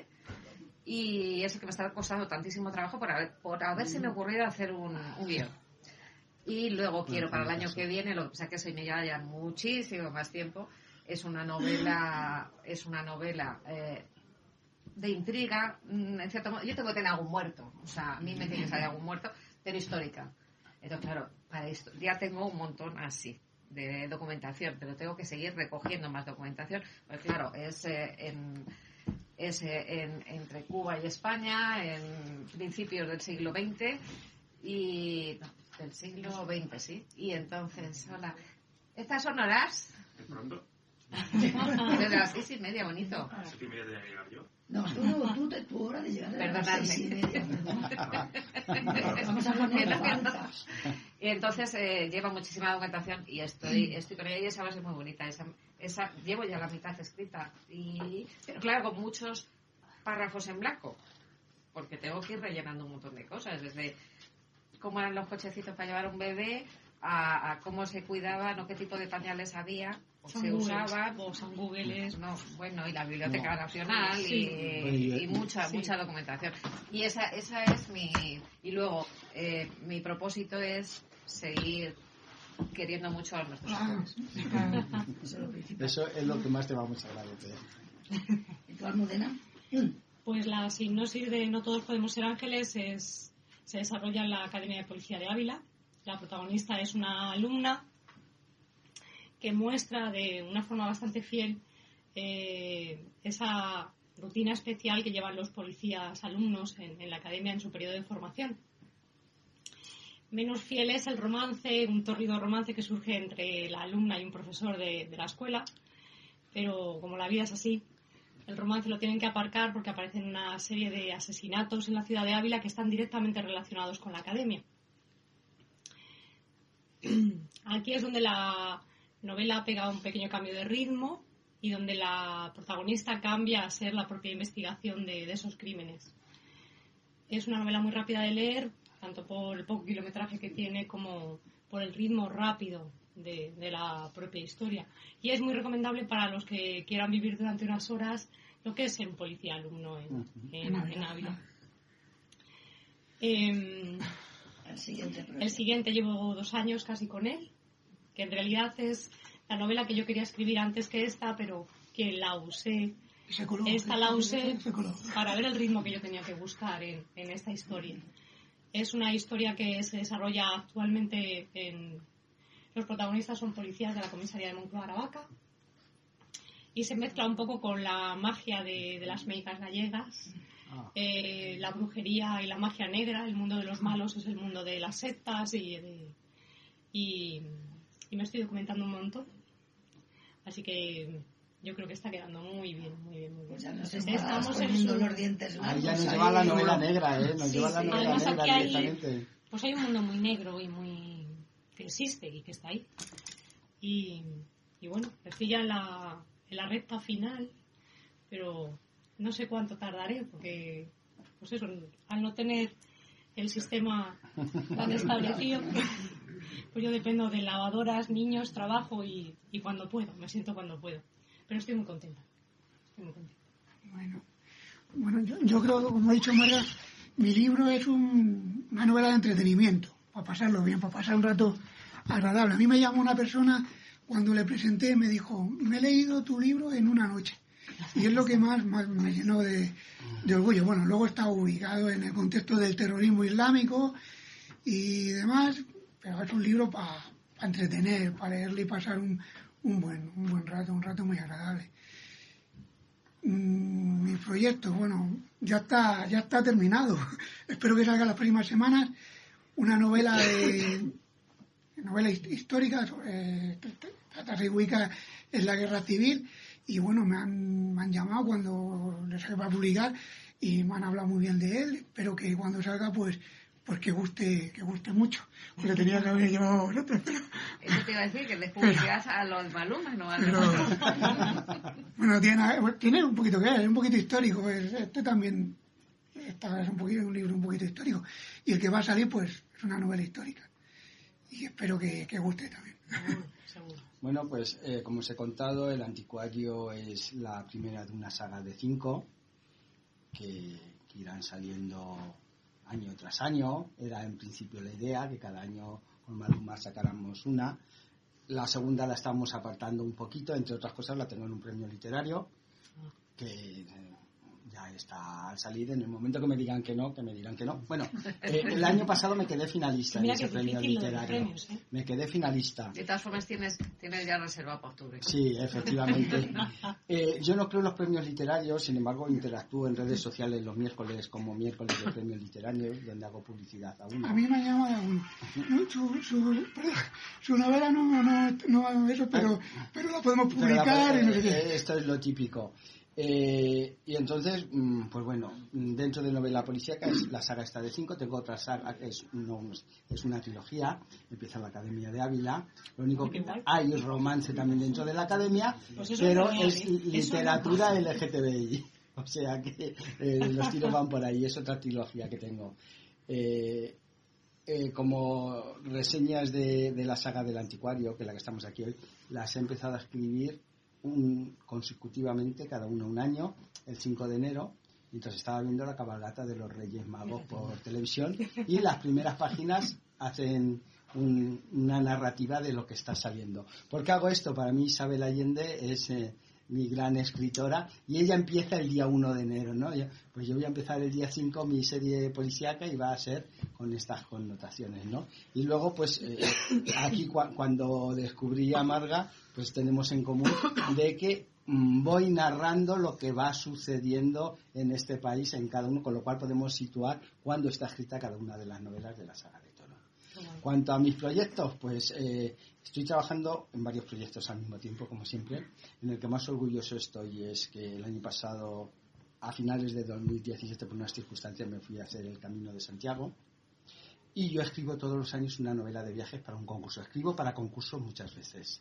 y eso que me está costando tantísimo trabajo por, haber, por haberse me ocurrido hacer un, un guión. Y luego quiero para el año que viene, lo que pasa es que eso me lleva ya muchísimo más tiempo, es una novela, es una novela eh, de intriga, en cierto modo, yo tengo que tener algún muerto, o sea, a mí me tiene que salir algún muerto, pero histórica. Entonces, claro, para esto ya tengo un montón así de documentación, pero tengo que seguir recogiendo más documentación, pues claro, es, eh, en, es eh, en, entre Cuba y España, en principios del siglo veinte, y... No, del siglo veinte, sí. Y entonces, hola, ¿estas son horas? ¿De pronto? Desde las seis y media, bonito. ¿A las siete y media tenía que llegar yo? No, tú, tú te, tu hora de llegar a las Perdonadme. seis y media, perdón. Vamos a poner la pauta. Y entonces eh, lleva muchísima documentación y estoy, estoy con ella y esa base es muy bonita. Esa, esa, llevo ya la mitad escrita. Y, pero claro, con muchos párrafos en blanco. Porque tengo que ir rellenando un montón de cosas. Desde cómo eran los cochecitos para llevar un bebé, a, a cómo se cuidaban o qué tipo de pañales había o San se Google, usaban. O San Google. No, bueno, y la Biblioteca No. Nacional Sí. y, y mucha Sí. mucha documentación. Y esa esa es mi... Y luego, eh, mi propósito es seguir queriendo mucho a nuestros Ah, autores. eso es lo principal. Eso es lo que más te vamos a agradecer. ¿Y tú, Almudena? Pues la sinopsis de No todos podemos ser ángeles es, se desarrolla en la Academia de Policía de Ávila. La protagonista es una alumna que muestra de una forma bastante fiel eh, esa rutina especial que llevan los policías alumnos en, en la academia en su periodo de formación. Menos fiel es el romance, un tórrido romance que surge entre la alumna y un profesor de, de la escuela, pero como la vida es así, el romance lo tienen que aparcar porque aparecen una serie de asesinatos en la ciudad de Ávila que están directamente relacionados con la academia. Aquí es donde la novela pega un pequeño cambio de ritmo y donde la protagonista cambia a ser la propia investigación de, de esos crímenes. Es una novela muy rápida de leer, tanto por el poco kilometraje que tiene como por el ritmo rápido de, de la propia historia. Y es muy recomendable para los que quieran vivir durante unas horas lo que es ser un policía alumno en, en, en Ávila. Eh, El siguiente, el siguiente llevo dos años casi con él, que en realidad es la novela que yo quería escribir antes que esta, pero que la usé, Se coló, esta se- la se- usé se coló. para ver el ritmo que yo tenía que buscar en, en esta historia. Es una historia que se desarrolla actualmente en... Los protagonistas son policías de la comisaría de Moncloa Aravaca y se mezcla un poco con la magia de, de las médicas gallegas, Ah. eh, la brujería y la magia negra. El mundo de los malos es el mundo de las sectas y, de, y, y me estoy documentando un montón. Así que yo creo que está quedando muy bien, muy bien, muy bien. Pues ya nos Estamos estamos en poniendo su- los dientes Ahí largos. ya nos ahí. lleva la novela negra, ¿eh? Nos Sí, lleva la sí. novela Además, negra aquí hay- directamente. Pues hay un mundo muy negro y muy que existe y que está ahí. Y, y bueno, estoy ya en la, en la recta final, pero no sé cuánto tardaré, porque, pues eso, al no tener el sistema tan establecido, pues yo dependo de lavadoras, niños, trabajo y, y cuando puedo, me siento cuando puedo. Pero estoy muy contenta. Estoy muy contenta. Bueno, bueno yo, yo creo, como ha dicho Marga, mi libro es un- una novela de entretenimiento, para pasarlo bien, para pasar un rato agradable. A mí me llama una persona cuando le presenté me dijo, me he leído tu libro en una noche. Y es lo que más, más me llenó de, de orgullo. Bueno, luego está ubicado en el contexto del terrorismo islámico y demás, pero es un libro para pa entretener, para leerle y pasar un, un, buen, un buen rato, un rato muy agradable. Mm, mi proyecto, bueno, ya está, ya está terminado. Espero que salga las próximas semanas una novela de novela histórica sobre, se ubica en la guerra civil. Y bueno, me han, me han llamado cuando les va a publicar y me han hablado muy bien de él. Espero que cuando salga, pues pues que guste que guste mucho. Porque tenía que haber llevado a vosotros, pero... Eso te iba a decir, que les publicás a los Maluma, no a los... Pero, bueno, tiene, tiene un poquito que ver, es un poquito histórico. Este también esta es un, poquito, un libro un poquito histórico. Y el que va a salir, pues, es una novela histórica. Y espero que, que guste también. Seguro. Bueno, pues eh, como os he contado, El Anticuario es la primera de una saga de cinco que, que irán saliendo año tras año. Era en principio la idea que cada año con Maluma sacáramos una. La segunda la estamos apartando un poquito, entre otras cosas la tengo en un premio literario que eh, ya está al salir. En el momento que me digan que no, que me dirán que no. Bueno, eh, el año pasado me quedé finalista en ese premio literario. Premios, ¿eh? Me quedé finalista. De todas formas tienes, tienes ya reservado para octubre. Sí, efectivamente. Eh, yo no creo en los premios literarios, sin embargo interactúo en redes sociales los miércoles como miércoles de premios literarios, donde hago publicidad a uno. A mí me ha llamado a uno. No, su, su, su novela no, no, no eso, pero, pero la podemos publicar. La, y no sé qué. Esto es lo típico. Eh, y entonces, pues bueno, dentro de novela policíaca es la saga esta de cinco. Tengo otra saga que es, no, es una trilogía. Empieza en la Academia de Ávila. Lo único que hay romance también dentro de la Academia, pues pero es literatura L G T B I. O sea que eh, los tiros van por ahí. Es otra trilogía que tengo. Eh, eh, como reseñas de, de la saga del Anticuario, que es la que estamos aquí hoy, las he empezado a escribir Un, consecutivamente, cada uno un año, el cinco de enero, y entonces estaba viendo la cabalgata de los Reyes Magos por televisión y las primeras páginas hacen un, una narrativa de lo que está saliendo. ¿Por qué hago esto? Para mí Isabel Allende es eh, mi gran escritora y ella empieza el día uno de enero, ¿no? Yo, pues yo voy a empezar el día cinco mi serie policíaca y va a ser con estas connotaciones, ¿no? Y luego pues eh, aquí cu- cuando descubrí a Marga, pues tenemos en común de que mmm, voy narrando lo que va sucediendo en este país en cada uno, con lo cual podemos situar cuándo está escrita cada una de las novelas de la saga de Toro. Cuanto a mis proyectos, pues eh, estoy trabajando en varios proyectos al mismo tiempo, como siempre. En el que más orgulloso estoy es que el año pasado, a finales de dos mil diecisiete, por unas circunstancias, me fui a hacer el Camino de Santiago. Y yo escribo todos los años una novela de viajes para un concurso. Escribo para concursos muchas veces.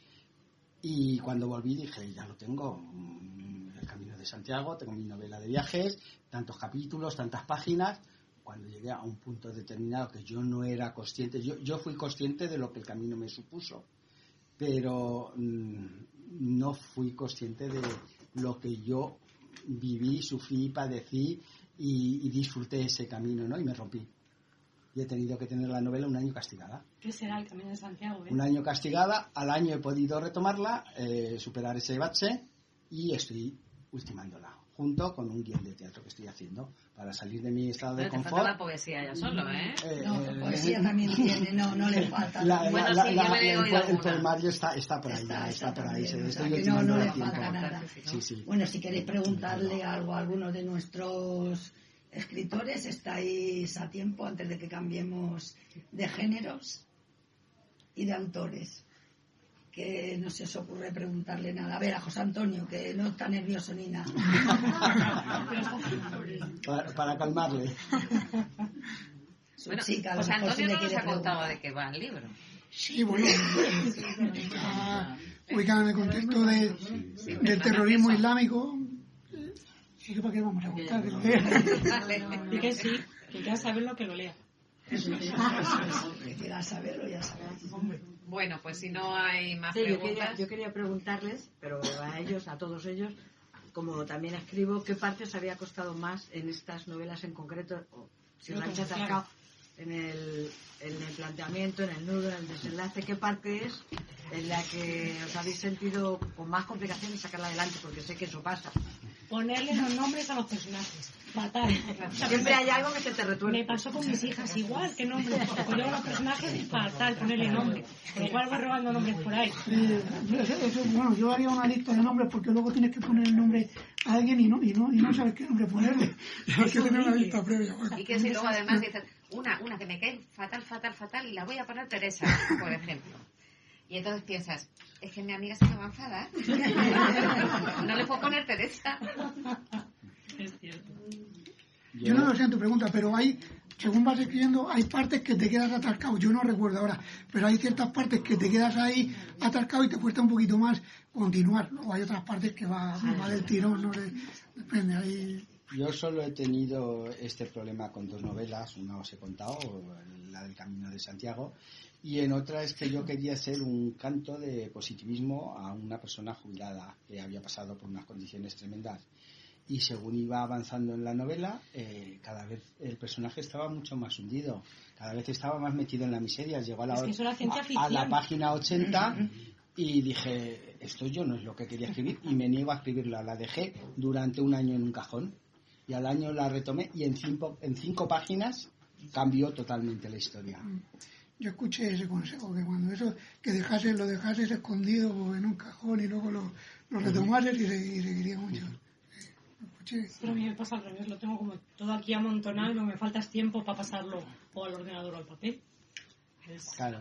Y cuando volví dije, ya lo tengo, el Camino de Santiago, tengo mi novela de viajes, tantos capítulos, tantas páginas. Cuando llegué a un punto determinado que yo no era consciente, yo, yo fui consciente de lo que el camino me supuso, pero mmm, no fui consciente de lo que yo viví, sufrí, padecí y, y disfruté ese camino, ¿no? Y me rompí. Y he tenido que tener la novela un año castigada. ¿Qué será el Camino de Santiago? ¿Eh? Un año castigada, al año he podido retomarla, eh, superar ese bache y estoy ultimándola, junto con un guión de teatro que estoy haciendo para salir de mi estado de Pero confort. te falta la poesía ya solo, ¿eh? eh No, eh, poesía eh, también tiene, no, no le falta. La, Bueno, la, sí, la, yo me he el, oído el alguna. poemario está, está por ahí, Está, está, está por ahí. también, Se, o sea, estoy que no, no le tiempo. falta nada. Sí, sí. Bueno, si queréis preguntarle algo a alguno de nuestros escritores, estáis a tiempo antes de que cambiemos de géneros y de autores. Que no se os ocurre preguntarle nada. A ver, a José Antonio, que no está nervioso ni nada. para, para calmarle. Bueno, chica, a lo José mejor Antonio sí le no nos quiere ha contado preguntar. de qué va el libro. Sí, bueno, está ubicado en el contexto de, del terrorismo islámico. Sí, ¿para qué vamos a contar? Y que sí, que ya saben lo que lo lea. Que quiera saberlo, ya sabéis. Bueno, pues si no hay más Sí, yo preguntas... quería, yo quería preguntarles, pero a ellos, a todos ellos, como también escribo, ¿qué parte os había costado más en estas novelas en concreto? O si os habéis acercado en el, en el planteamiento, en el nudo, en el desenlace, ¿qué parte es en la que os habéis sentido con más complicaciones sacarla adelante, porque sé que eso pasa. Ponerle los nombres a los personajes. Fatal. Siempre hay algo que se te retuerce. Me pasó con mis hijas igual, que nombre. Yo a los personajes, fatal, ponerle nombre. Igual voy robando nombres por ahí. Eh, eso, eso, bueno, yo haría una lista de nombres porque luego tienes que poner el nombre a alguien y no, y no, y no sabes qué nombre ponerle. Hay que tener una lista previa. Bueno. Y que si luego además dices, una, una que me cae fatal, fatal, fatal, y la voy a poner Teresa, por ejemplo. Y entonces piensas, es que mi amiga se me va a enfadar. No le puedo poner Teresa. Es cierto. Yo no lo sé en tu pregunta, pero hay, según vas escribiendo, hay partes que te quedas atascado. Yo no recuerdo ahora, pero hay ciertas partes que te quedas ahí atascado y te cuesta un poquito más continuar. Luego hay otras partes que va, va del tirón, no le, depende ahí. Yo solo he tenido este problema con dos novelas, una os he contado, la del Camino de Santiago, y en otra es que yo quería hacer un canto de positivismo a una persona jubilada que había pasado por unas condiciones tremendas. Y según iba avanzando en la novela, eh, cada vez el personaje estaba mucho más hundido, cada vez estaba más metido en la miseria. Llegó a la, Es que eso era ciencia a, ficción. a la página ochenta y dije, esto yo no es lo que quería escribir, y me niego a escribirla. La dejé durante un año en un cajón y al año la retomé y en cinco, en cinco páginas cambió totalmente la historia. Yo escuché ese consejo, que cuando eso, que dejases, lo dejases escondido en un cajón y luego lo, lo retomases y, se, y seguiría mucho. Escuché. Pero a mí me pasa al revés, lo tengo como todo aquí amontonado y no me falta tiempo para pasarlo o al ordenador o al papel. Es... Claro.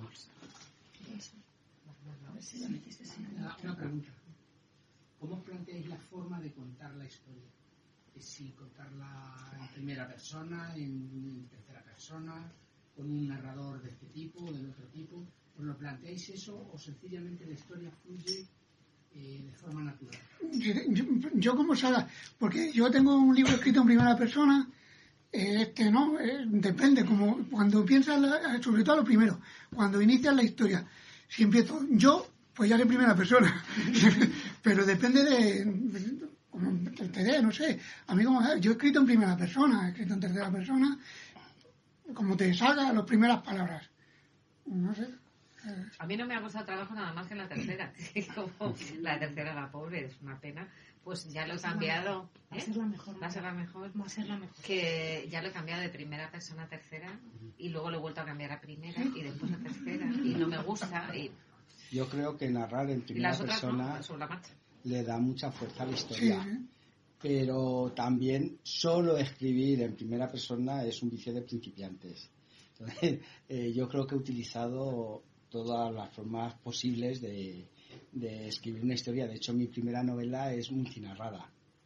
Una, una pregunta. ¿Cómo os planteáis la forma de contar la historia? ¿Es si contarla en primera persona, en tercera persona, con un narrador de este tipo o del otro tipo? ¿Os lo planteáis eso o sencillamente la historia fluye eh, de forma natural? Yo, yo como saga, porque yo tengo un libro escrito en primera persona, eh, este no, eh, depende, como cuando piensas, la, sobre todo lo primero, cuando inicias la historia, si empiezo yo, pues ya es en primera persona, pero depende de, de como te dé, no sé, a mí como, yo he escrito en primera persona, he escrito en tercera persona, como te salga las primeras palabras, no sé. A mí no me ha costado trabajo nada más que en la tercera. Como la tercera, la pobre, es una pena. Pues ya lo he cambiado. Va a ser la mejor. Va a ser la mejor. Va a ser la mejor. Que ya lo he cambiado de primera persona a tercera y luego lo he vuelto a cambiar a primera y después a tercera y no me gusta. Y, Yo creo que narrar en y primera las otras persona no, sobre la marcha. le da mucha fuerza a la historia. Sí. Pero también solo escribir en primera persona es un vicio de principiantes. Entonces, eh, yo creo que he utilizado todas las formas posibles de, de escribir una historia. De hecho, mi primera novela es multinarrada.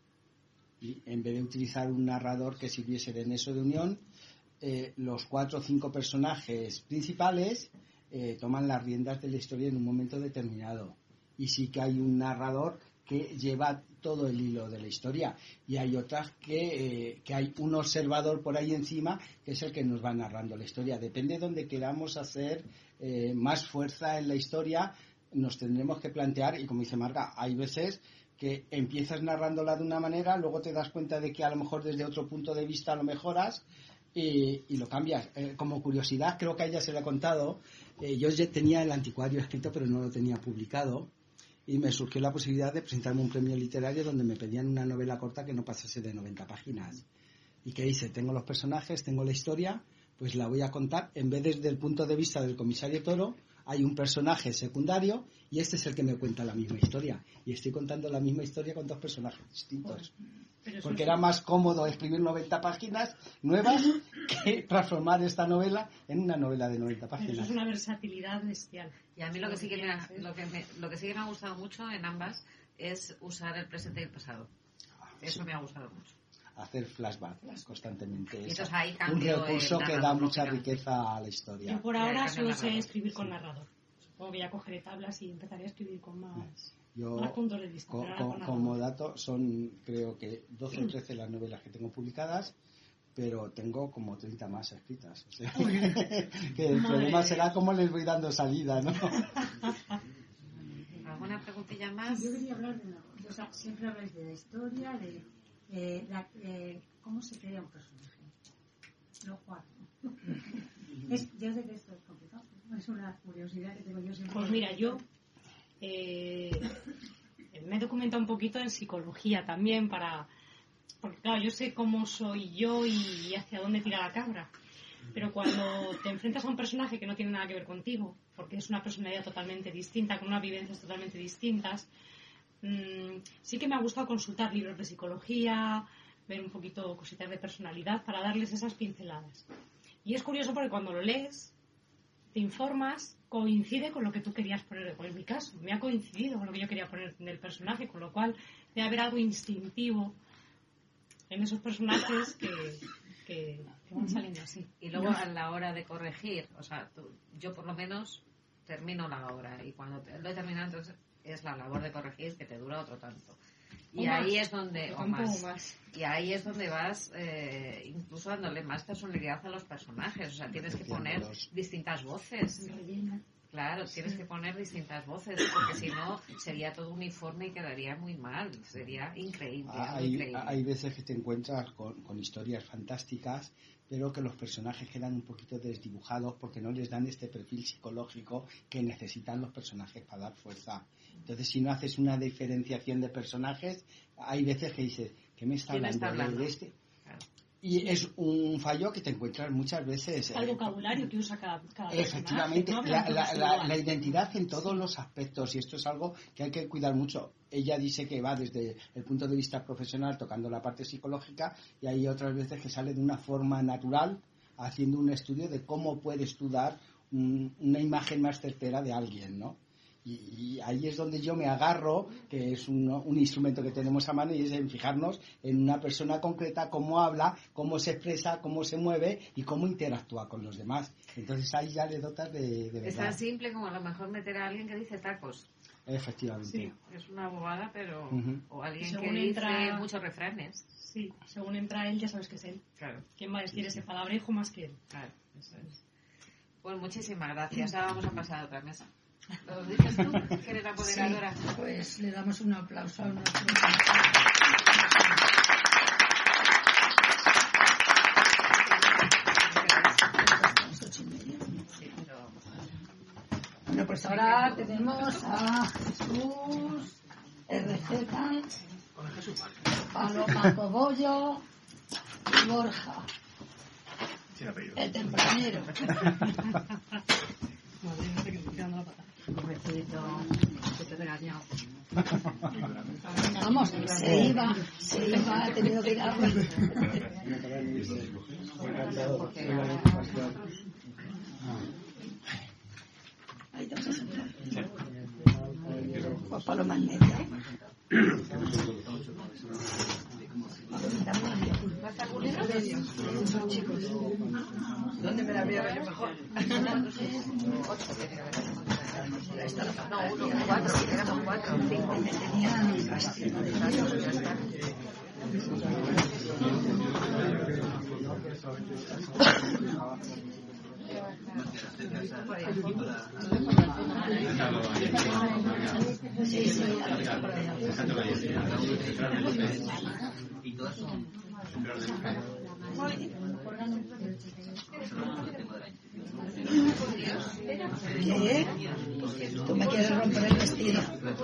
Y en vez de utilizar un narrador que sirviese de nexo de unión, eh, los cuatro o cinco personajes principales eh, toman las riendas de la historia en un momento determinado. Y sí que hay un narrador que lleva todo el hilo de la historia, y hay otras que, eh, que hay un observador por ahí encima que es el que nos va narrando la historia. Depende de donde queramos hacer eh, más fuerza en la historia, nos tendremos que plantear, y como dice Marga, hay veces que empiezas narrándola de una manera, luego te das cuenta de que a lo mejor desde otro punto de vista lo mejoras y, y lo cambias. Eh, como curiosidad, creo que a ella se le ha contado, eh, yo ya tenía el anticuario escrito pero no lo tenía publicado, y me surgió la posibilidad de presentarme un premio literario donde me pedían una novela corta que no pasase de noventa páginas. ¿Y qué hice? Tengo los personajes, tengo la historia, pues la voy a contar. En vez desde el punto de vista del comisario Toro, hay un personaje secundario y este es el que me cuenta la misma historia. Y estoy contando la misma historia con dos personajes distintos. Porque era más cómodo escribir noventa páginas nuevas que transformar esta novela en una novela de noventa páginas. Eso es una versatilidad bestial. Y a mí lo que sí que me ha, lo que me, lo que sí que me ha gustado mucho en ambas es usar el presente y el pasado. Eso sí. Me ha gustado mucho. Hacer flashbacks constantemente. Y entonces ahí un cambio recurso el que da narrador, mucha riqueza a la historia. Yo por ahora Cambio solo el sé narrador. escribir con narrador. Supongo que ya cogeré tablas y empezaré a escribir con más, Yo, más puntos de vista. co- pero ahora co- con como narrador. dato, son creo que doce o trece las novelas que tengo publicadas, pero tengo como treinta más escritas. O sea, que el Madre problema mía. será cómo les voy dando salida, ¿no? ¿Alguna preguntilla más? Yo quería hablar de una cosa. O sea, siempre habláis de la historia, de eh, la, eh, cómo se crea un personaje. Lo cual. Es, yo sé que esto es complicado. Es una curiosidad que tengo yo siempre. Pues mira, yo eh, me he documentado un poquito en psicología también para... Porque claro, yo sé cómo soy yo y hacia dónde tira la cabra. Pero cuando te enfrentas a un personaje que no tiene nada que ver contigo, porque es una personalidad totalmente distinta, con unas vivencias totalmente distintas, mmm, sí que me ha gustado consultar libros de psicología, ver un poquito cositas de personalidad para darles esas pinceladas. Y es curioso porque cuando lo lees, te informas, coincide con lo que tú querías poner. Pues en mi caso, me ha coincidido con lo que yo quería poner en el personaje, con lo cual debe haber algo instintivo en esos personajes que, que, que van saliendo así. Y luego a la hora de corregir, o sea, tú, yo por lo menos termino la obra y cuando te, lo he terminado, entonces es la labor de corregir que te dura otro tanto. Y o ahí más, es donde o más, más. Y ahí es donde vas eh, incluso dándole más personalidad a los personajes, o sea, tienes que poner distintas voces. Claro, tienes que poner distintas voces, porque si no sería todo uniforme y quedaría muy mal, sería increíble. Hay, increíble. hay veces que te encuentras con, con historias fantásticas, pero que los personajes quedan un poquito desdibujados porque no les dan este perfil psicológico que necesitan los personajes para dar fuerza. Entonces, si no haces una diferenciación de personajes, hay veces que dices, ¿qué me está hablando, está hablando? de este? Claro. Y es un fallo que te encuentras muchas veces. El vocabulario que usa cada, cada Efectivamente, personaje. la, la, la, la identidad en todos los aspectos, y esto es algo que hay que cuidar mucho. Ella dice que va desde el punto de vista profesional tocando la parte psicológica, y hay otras veces que sale de una forma natural haciendo un estudio de cómo puedes tú dar un, una imagen más certera de alguien, ¿no? Y, y ahí es donde yo me agarro, que es un, un instrumento que tenemos a mano, y es en fijarnos en una persona concreta, cómo habla, cómo se expresa, cómo se mueve y cómo interactúa con los demás. Entonces ahí ya le dotas de, de verdad. Es tan simple como a lo mejor meter a alguien que dice tacos. Efectivamente. Sí, es una bobada, pero... Uh-huh. O alguien según que entra... dice muchos refranes. Sí, según entra él ya sabes que es él. Claro. ¿Quién va a decir sí, ese sí. palabrejo más que él? Claro, eso es. Pues muchísimas gracias. Ahora vamos a pasar a otra mesa. ¿Lo dices tú, que eres la moderadora? Sí, pues le damos un aplauso a nuestro... Bueno, pues ahora tenemos a Jesús, R Z, Paloma Cogollo y Borja, el tempranero. Un besito, que te he regañado. Vamos, se iba, se iba, ha tenido que ir a... Ahí te vas a sentar. Pues Paloma en medio. ¿Dónde me la veo yo mejor? No, uno, cuatro, éramos cuatro, cinco. Me tenían castigo de Sí, sí, y todas son ¿qué? ¿Tú me quieres romper el vestido?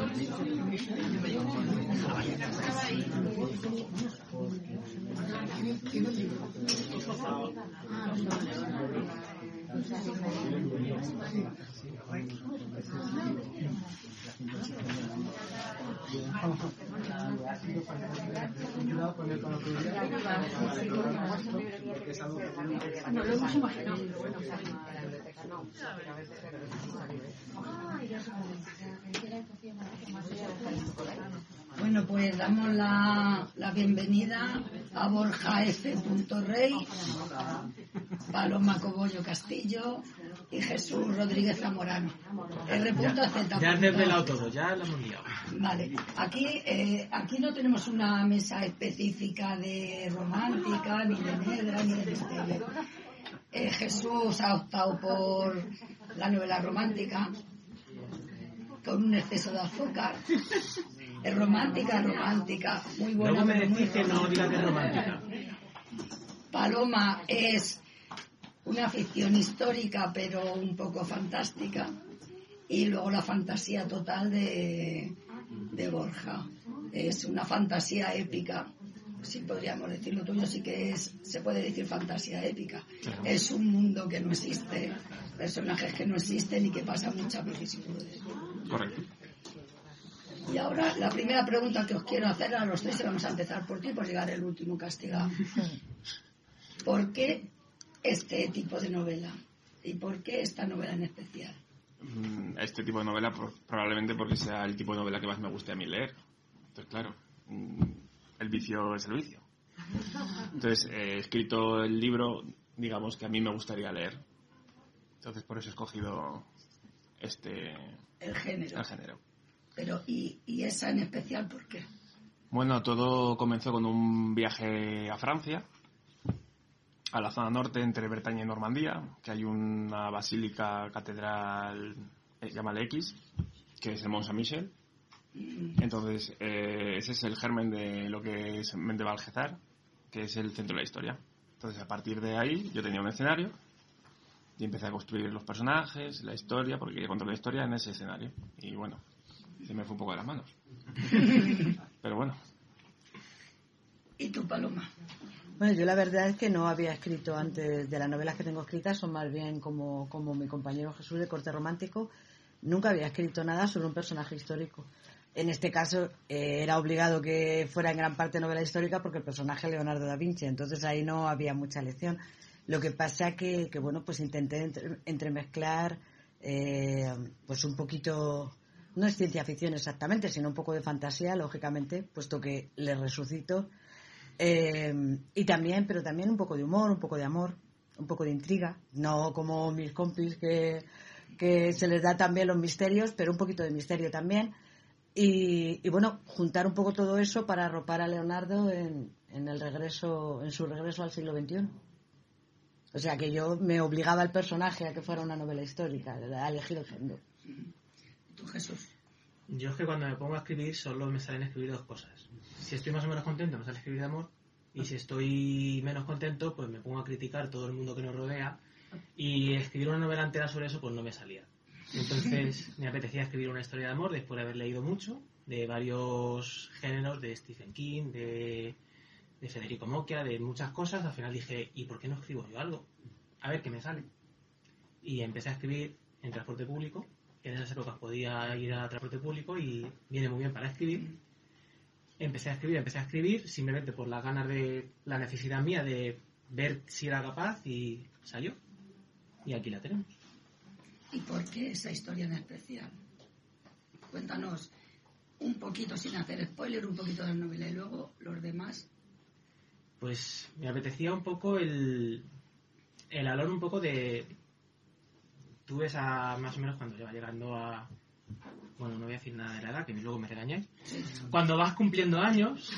No lo hemos imaginado. Bueno, pues damos la, la bienvenida a Borja F. Rey, Paloma Cogollo Castillo y Jesús Rodríguez Zamorano. R. Z. Ya has desvelado todo, ya lo hemos liado. Vale, aquí, eh, aquí no tenemos una mesa específica de romántica, ni de negra, ni de misterio. Eh, Jesús ha optado por la novela romántica con un exceso de azúcar. Es romántica, romántica, muy buena. Luego me pero muy decís que no diga que es romántica. Paloma es una ficción histórica, pero un poco fantástica. Y luego la fantasía total de, de Borja. Es una fantasía épica. Sí, podríamos decirlo tuyo, sí que es, se puede decir fantasía épica. Claro. Es un mundo que no existe, personajes que no existen y que pasan muchas vicisitudes. Correcto. Y ahora la primera pregunta que os quiero hacer a los tres, y vamos a empezar por ti, por llegar el último castigado. ¿Por qué este tipo de novela? ¿Y por qué esta novela en especial? Este tipo de novela pues, probablemente porque sea el tipo de novela que más me guste a mí leer. Entonces, claro, el vicio es el vicio. Entonces, he escrito el libro, digamos, que a mí me gustaría leer. Entonces, por eso he escogido este... El género. El género. Pero, ¿y, y esa en especial por qué? Bueno, todo comenzó con un viaje a Francia, a la zona norte entre Bretaña y Normandía, que hay una basílica catedral, eh, llámale X, que es el Mont Saint-Michel. Entonces, eh, ese es el germen de lo que es Mente Valgezar, que es el centro de la historia. Entonces, a partir de ahí, yo tenía un escenario y empecé a construir los personajes, la historia, porque quería contar la historia en ese escenario. Y bueno, se me fue un poco de las manos. Pero bueno. ¿Y tú, Paloma? Bueno, yo la verdad es que no había escrito antes de las novelas que tengo escritas, son más bien como, como mi compañero Jesús, de corte romántico. Nunca había escrito nada sobre un personaje histórico. En este caso eh, era obligado que fuera en gran parte novela histórica porque el personaje es Leonardo da Vinci, entonces ahí no había mucha lección. Lo que pasa que, que bueno, pues intenté entre, entremezclar eh, pues un poquito, no es ciencia ficción exactamente, sino un poco de fantasía, lógicamente, puesto que le resucito. Eh, y también, pero también un poco de humor, un poco de amor, un poco de intriga, no como mis compis que, que se les da también los misterios, pero un poquito de misterio también. Y, y bueno, juntar un poco todo eso para arropar a Leonardo en, en el regreso, en su regreso al siglo veintiuno. O sea que yo me obligaba al personaje a que fuera una novela histórica, a elegir el género. ¿Tú, Jesús? Yo es que cuando me pongo a escribir solo me salen escribir dos cosas. Si estoy más o menos contento me sale escribir de amor, y si estoy menos contento pues me pongo a criticar todo el mundo que nos rodea, y escribir una novela entera sobre eso pues no me salía. Entonces me apetecía escribir una historia de amor después de haber leído mucho de varios géneros, de Stephen King, de, de Federico Mocchia, de muchas cosas. Al final dije, ¿y por qué no escribo yo algo? A ver qué me sale. Y empecé a escribir en transporte público, que en esas épocas podía ir a transporte público y viene muy bien para escribir. Empecé a escribir, empecé a escribir simplemente por las ganas de, la necesidad mía de ver si era capaz, y salió. Y aquí la tenemos. ¿Y por qué esa historia en especial? Cuéntanos un poquito, sin hacer spoiler, un poquito de la novela y luego los demás. Pues me apetecía un poco el, el valor un poco de... Tú ves a más o menos cuando ya va llegando a... Bueno, no voy a decir nada de la edad, que luego me regañáis. Cuando vas cumpliendo años,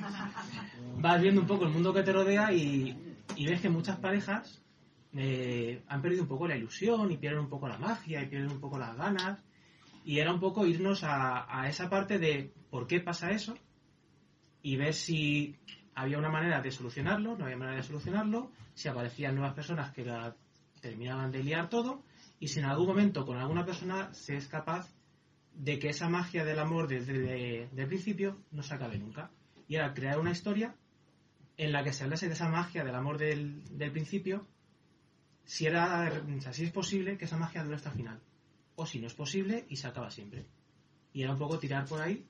vas viendo un poco el mundo que te rodea y, y ves que muchas parejas eh, han perdido un poco la ilusión y pierden un poco la magia y pierden un poco las ganas. Y era un poco irnos a, a esa parte de por qué pasa eso y ver si había una manera de solucionarlo, no había manera de solucionarlo, si aparecían nuevas personas que la terminaban de liar todo, y si en algún momento con alguna persona se es capaz de que esa magia del amor desde de, de principio no se acabe nunca. Y era crear una historia en la que se hablase de esa magia del amor del, del principio, si era, o sea, si es posible que esa magia dure hasta el final, o si no es posible y se acaba siempre. Y era un poco tirar por ahí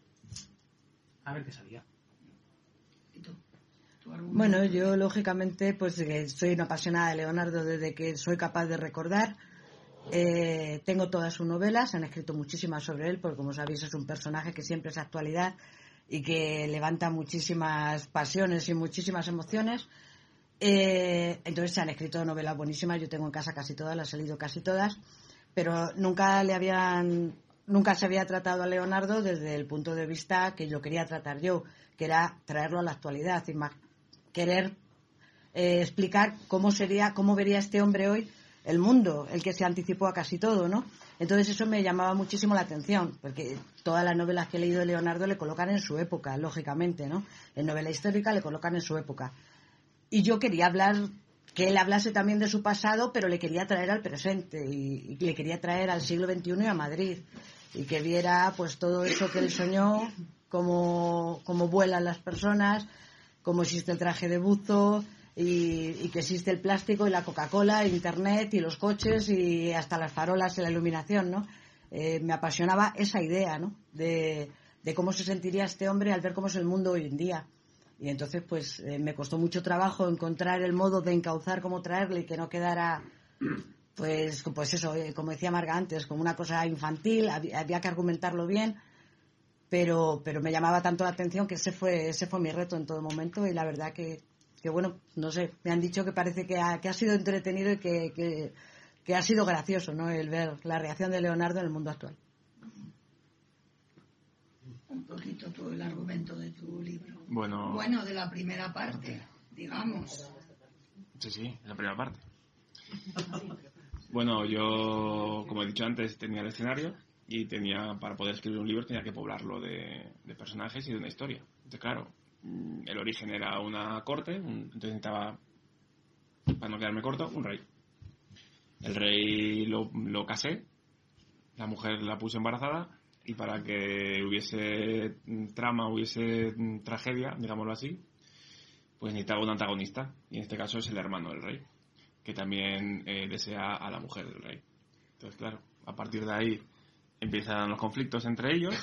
a ver qué salía. ¿Y tú? Bueno, yo lógicamente pues eh, soy una apasionada de Leonardo desde que soy capaz de recordar. Eh, tengo todas sus novelas, han escrito muchísimas sobre él, porque como sabéis es un personaje que siempre es actualidad y que levanta muchísimas pasiones y muchísimas emociones. Eh, entonces se han escrito novelas buenísimas, yo tengo en casa casi todas, las he leído casi todas, pero nunca le habían, nunca se había tratado a Leonardo desde el punto de vista que yo quería tratar yo, que era traerlo a la actualidad y más, querer eh, explicar cómo sería, cómo vería este hombre hoy el mundo, el que se anticipó a casi todo, ¿no? Entonces eso me llamaba muchísimo la atención, porque todas las novelas que he leído de Leonardo le colocan en su época, lógicamente, ¿no? En novela histórica le colocan en su época. Y yo quería hablar que él hablase también de su pasado, pero le quería traer al presente y, y le quería traer al siglo veintiuno y a Madrid, y que viera pues todo eso que él soñó, cómo, cómo vuelan las personas, cómo existe el traje de buzo y, y que existe el plástico y la Coca-Cola, Internet y los coches y hasta las farolas y la iluminación, ¿no? Eh, me apasionaba esa idea, ¿no? De, de cómo se sentiría este hombre al ver cómo es el mundo hoy en día. Y entonces, pues, eh, me costó mucho trabajo encontrar el modo de encauzar cómo traerle y que no quedara, pues, pues eso, eh, como decía Marga antes, como una cosa infantil, había, había que argumentarlo bien, pero, pero me llamaba tanto la atención que ese fue, ese fue mi reto en todo momento y la verdad que, que bueno, no sé, me han dicho que parece que ha, que ha sido entretenido y que, que, que ha sido gracioso, ¿no? El ver la reacción de Leonardo en el mundo actual. Un poquito tú el argumento de tu libro. Bueno, Bueno, de la primera parte, digamos. sí, sí, la primera parte. Bueno, yo, como he dicho antes, tenía el escenario y tenía, para poder escribir un libro, tenía que poblarlo de, de personajes y de una historia. Entonces, claro, mm, el origen era una corte, un- entonces necesitaba, para no quedarme corto, un rey. El rey lo, lo casé, la mujer la puse embarazada y para que hubiese mm, trama, hubiese mm, tragedia, digámoslo así, pues necesitaba un antagonista, y en este caso es el hermano del rey, que también eh, desea a la mujer del rey. Entonces, claro, a partir de ahí empiezan los conflictos entre ellos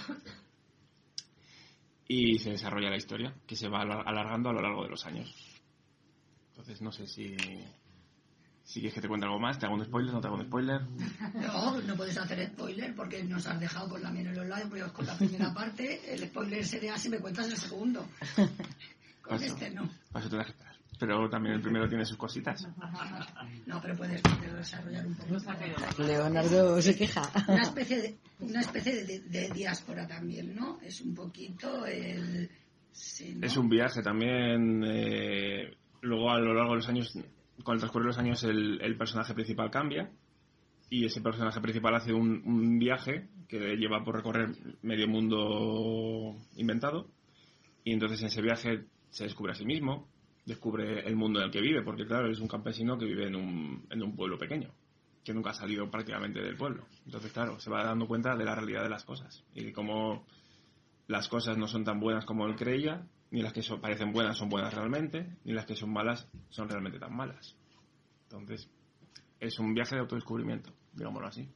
y se desarrolla la historia, que se va alar- alargando a lo largo de los años. Entonces, no sé si... Si quieres que te cuente algo más, ¿te hago un spoiler? ¿No te hago un spoiler? No, no puedes hacer spoiler porque nos has dejado con la miel en los labios pues, con la primera parte. El spoiler sería si me cuentas el segundo. Con Paso. este no. Paso tendrás que esperar. Pero también el primero tiene sus cositas. No, pero puedes, puedes desarrollar un poco. Leonardo se queja. Una especie de, una especie de, de diáspora también, ¿no? Es un poquito el... Sí, ¿no? Es un viaje también. Eh, luego, a lo largo de los años, con el transcurrir de los años, el, el personaje principal cambia. Y ese personaje principal hace un, un viaje que le lleva por recorrer medio mundo inventado. Y entonces en ese viaje se descubre a sí mismo, descubre el mundo en el que vive, porque claro, es un campesino que vive en un, en un pueblo pequeño, que nunca ha salido prácticamente del pueblo. Entonces, claro, se va dando cuenta de la realidad de las cosas y de cómo las cosas no son tan buenas como él creía, ni las que son, parecen buenas son buenas realmente, ni las que son malas son realmente tan malas. Entonces, es un viaje de autodescubrimiento, digámoslo así.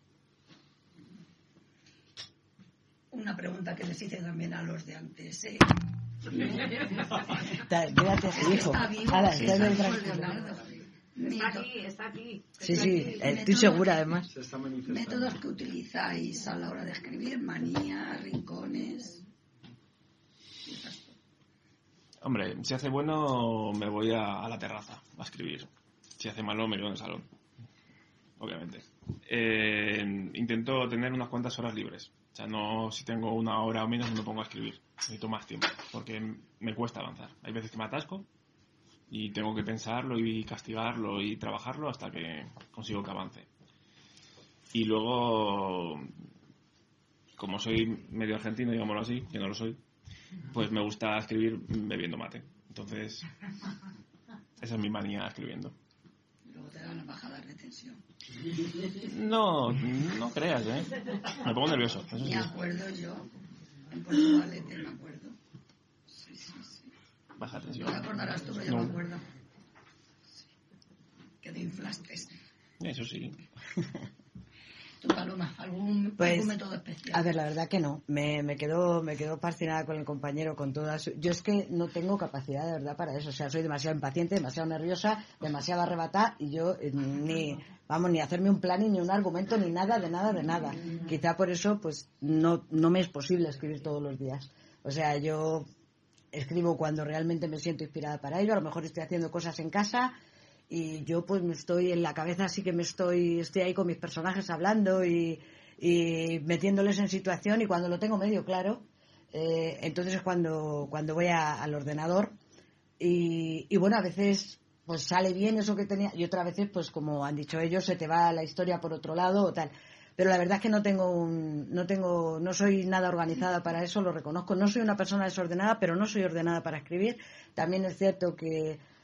Una pregunta que les hice también a los de antes. ¿eh? Ta- Quédate así, hijo. Está vivo, Ala, sí, estás bien está vivo, tranquilo. Leonardo. Está aquí, está aquí. Sí, sí, Métodos- eh, estoy segura además. Métodos que utilizáis a la hora de escribir, manías, rincones. Hombre, si hace bueno me voy a, a la terraza a escribir. Si hace malo me quedo en el salón. Obviamente. Eh, intento tener unas cuantas horas libres. O sea, no si tengo una hora o menos no me pongo a escribir. Necesito más tiempo. Porque me cuesta avanzar. Hay veces que me atasco y tengo que pensarlo y castigarlo y trabajarlo hasta que consigo que avance. Y luego, como soy medio argentino, digámoslo así, que no lo soy, pues me gusta escribir bebiendo mate. Entonces, esa es mi manía escribiendo. Luego te dan las bajadas de tensión. No, no creas, ¿eh? Me pongo nervioso, eso sí. Me acuerdo yo, en Portugalete, me acuerdo. Sí, sí, sí. Baja No tensión. te acordarás tú, pero yo No. me acuerdo. Sí. Que te inflaste. Eso sí. Tu Paloma, ¿algún, Pues, algún método especial? A ver, la verdad que no. Me, me quedo me quedo fascinada con el compañero, con todas. Yo es que no tengo capacidad de verdad para eso. O sea, soy demasiado impaciente, demasiado nerviosa, demasiado arrebatada y yo eh, ni, vamos, ni hacerme un plan ni un argumento ni nada, de nada, de nada. Quizá por eso, pues, no, no me es posible escribir todos los días. O sea, yo escribo cuando realmente me siento inspirada para ello. A lo mejor estoy haciendo cosas en casa y yo pues me estoy en la cabeza, así que me estoy estoy ahí con mis personajes hablando y, y metiéndoles en situación, y cuando lo tengo medio claro, eh, entonces es cuando cuando voy a- al ordenador y, y bueno, a veces pues sale bien eso que tenía y otras veces pues como han dicho ellos se te va la historia por otro lado o tal. Pero la verdad es que no tengo un, no tengo no soy nada organizada para eso, lo reconozco. No soy una persona desordenada, pero no soy ordenada para escribir. También es cierto que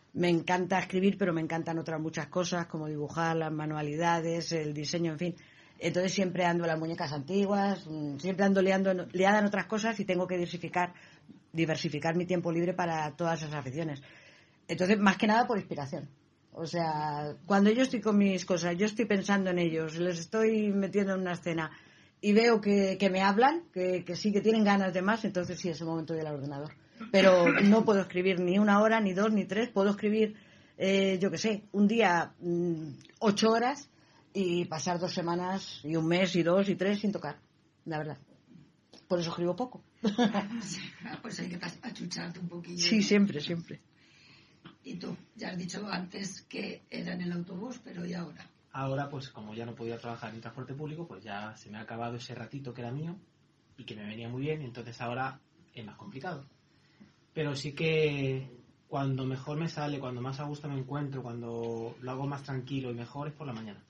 Me encanta escribir, pero me encantan otras muchas cosas, como dibujar, las manualidades, el diseño, en fin. Entonces siempre ando en las muñecas antiguas, siempre ando liando, liada en otras cosas y tengo que diversificar, diversificar mi tiempo libre para todas esas aficiones. Entonces, más que nada por inspiración. O sea, cuando yo estoy con mis cosas, yo estoy pensando en ellos, les estoy metiendo en una escena y veo que, que me hablan, que, que sí, que tienen ganas de más, entonces sí, es el momento de ir al ordenador. Pero no puedo escribir ni una hora, ni dos, ni tres. Puedo escribir, eh, yo qué sé, un día mmm, ocho horas y pasar dos semanas y un mes y dos y tres sin tocar, la verdad. Por eso escribo poco. Pues hay que achucharte un poquillo. Sí, siempre, siempre. Y tú, ya has dicho antes que era en el autobús, pero ¿y ahora? Ahora, pues como ya no podía trabajar en transporte público, pues ya se me ha acabado ese ratito que era mío y que me venía muy bien, y entonces ahora es más complicado. Pero sí que cuando mejor me sale, cuando más a gusto me encuentro, cuando lo hago más tranquilo y mejor, es por la mañana.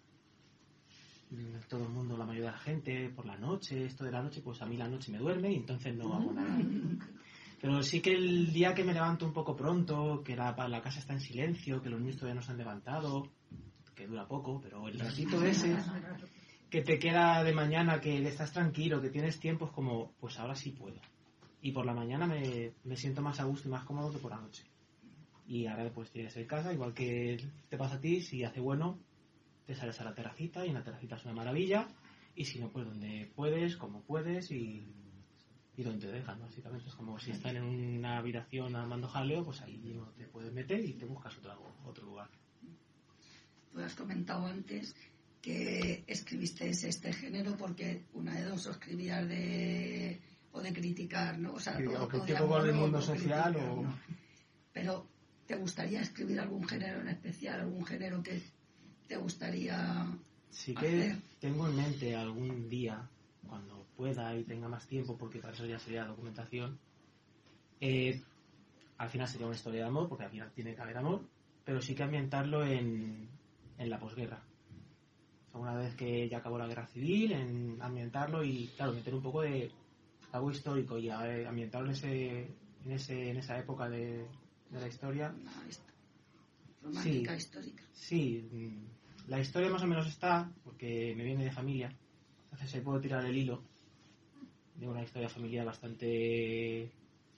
Todo el mundo, la mayoría de la gente, por la noche, esto de la noche, pues a mí la noche me duerme y entonces no hago nada. Pero sí que el día que me levanto un poco pronto, que la, la casa está en silencio, que los niños todavía no se han levantado, que dura poco, pero el ratito ese que te queda de mañana, que estás tranquilo, que tienes tiempo, es como, pues ahora sí puedo. Y por la mañana me, me siento más a gusto y más cómodo que por la noche. Y ahora pues tienes en casa, igual que te pasa a ti, si hace bueno, te sales a la terracita, y en la terracita es una maravilla, y si no, pues donde puedes, como puedes, y, y donde te dejan, básicamente. Es como si están en una habitación armando jaleo, pues ahí no te puedes meter y te buscas otro, otro lugar. Tú has comentado antes que escribiste este género porque una de dos o escribías de... o de criticar, ¿no? O sea, sí, todo, o crítico todo con el amor, mundo o social, criticar, o... ¿no? Pero, ¿te gustaría escribir algún género en especial, algún género que te gustaría Sí que hacer? Tengo en mente algún día, cuando pueda y tenga más tiempo, porque para eso ya sería documentación, eh, al final sería una historia de amor, porque al final tiene que haber amor, pero sí que ambientarlo en, en la posguerra. O sea, una vez que ya acabó la guerra civil, en ambientarlo y, claro, meter un poco de algo histórico y a, ambientarlo en, ese, en, ese, en esa época de, de la historia. Romántica, sí, histórica. Sí, la historia más o menos está, porque me viene de familia, entonces se puede tirar el hilo de una historia familiar bastante,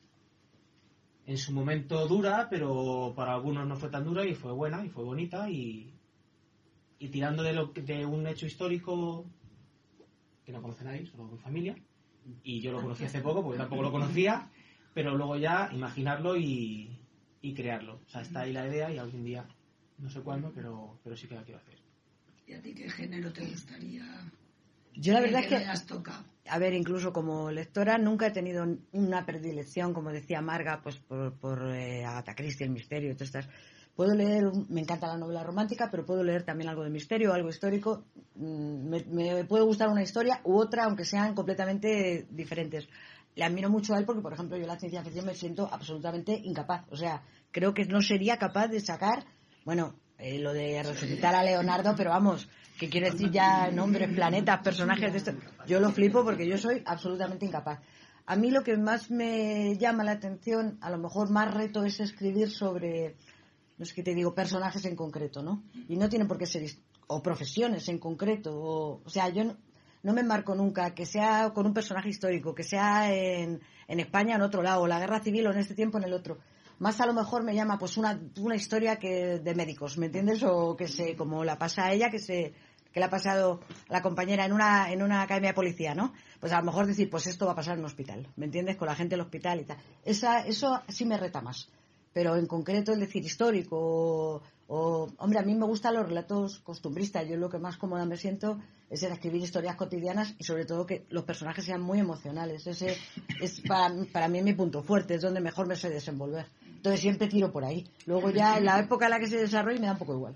en su momento dura, pero para algunos no fue tan dura y fue buena y fue bonita, y, y tirando de, lo, de un hecho histórico que no conoce nadie, solo mi familia, y yo lo conocí hace poco porque tampoco lo conocía, pero luego ya imaginarlo y, y crearlo. O sea, está ahí la idea y algún día, no sé cuándo, pero, pero sí que la quiero hacer. ¿Y a ti qué género te gustaría? Yo la verdad que es que, me has tocado? A ver, incluso como lectora nunca he tenido una predilección, como decía Marga, pues por, por eh, Agatha Christie, el misterio, todas estas. Puedo leer, me encanta la novela romántica, pero puedo leer también algo de misterio, algo histórico. Me, me puede gustar una historia u otra, aunque sean completamente diferentes. Le admiro mucho a él porque, por ejemplo, yo en la ciencia ficción me siento absolutamente incapaz. O sea, creo que no sería capaz de sacar, bueno, eh, lo de resucitar a Leonardo, pero vamos, que quiere decir ya nombres, planetas, personajes de esto. Yo lo flipo porque yo soy absolutamente incapaz. A mí lo que más me llama la atención, a lo mejor más reto, es escribir sobre, no sé qué te digo, personajes en concreto, ¿no? Y no tienen por qué ser, o profesiones en concreto, o, o sea, yo no, no me marco nunca que sea con un personaje histórico, que sea en, en España en otro lado, o la guerra civil o en este tiempo en el otro. Más a lo mejor me llama pues una, una historia que de médicos, ¿me entiendes? O que se, como la pasa a ella, que se que le ha pasado a la compañera en una en una academia de policía, ¿no? Pues a lo mejor decir, pues esto va a pasar en un hospital, ¿me entiendes? Con la gente del hospital y tal. Esa, eso sí me reta más. Pero en concreto el decir histórico o, o, hombre, a mí me gustan los relatos costumbristas. Yo lo que más cómoda me siento es en escribir historias cotidianas y sobre todo que los personajes sean muy emocionales. Ese es para, para mí mi punto fuerte, es donde mejor me sé desenvolver. Entonces siempre tiro por ahí. Luego ya en la época en la que se desarrolle me da un poco igual.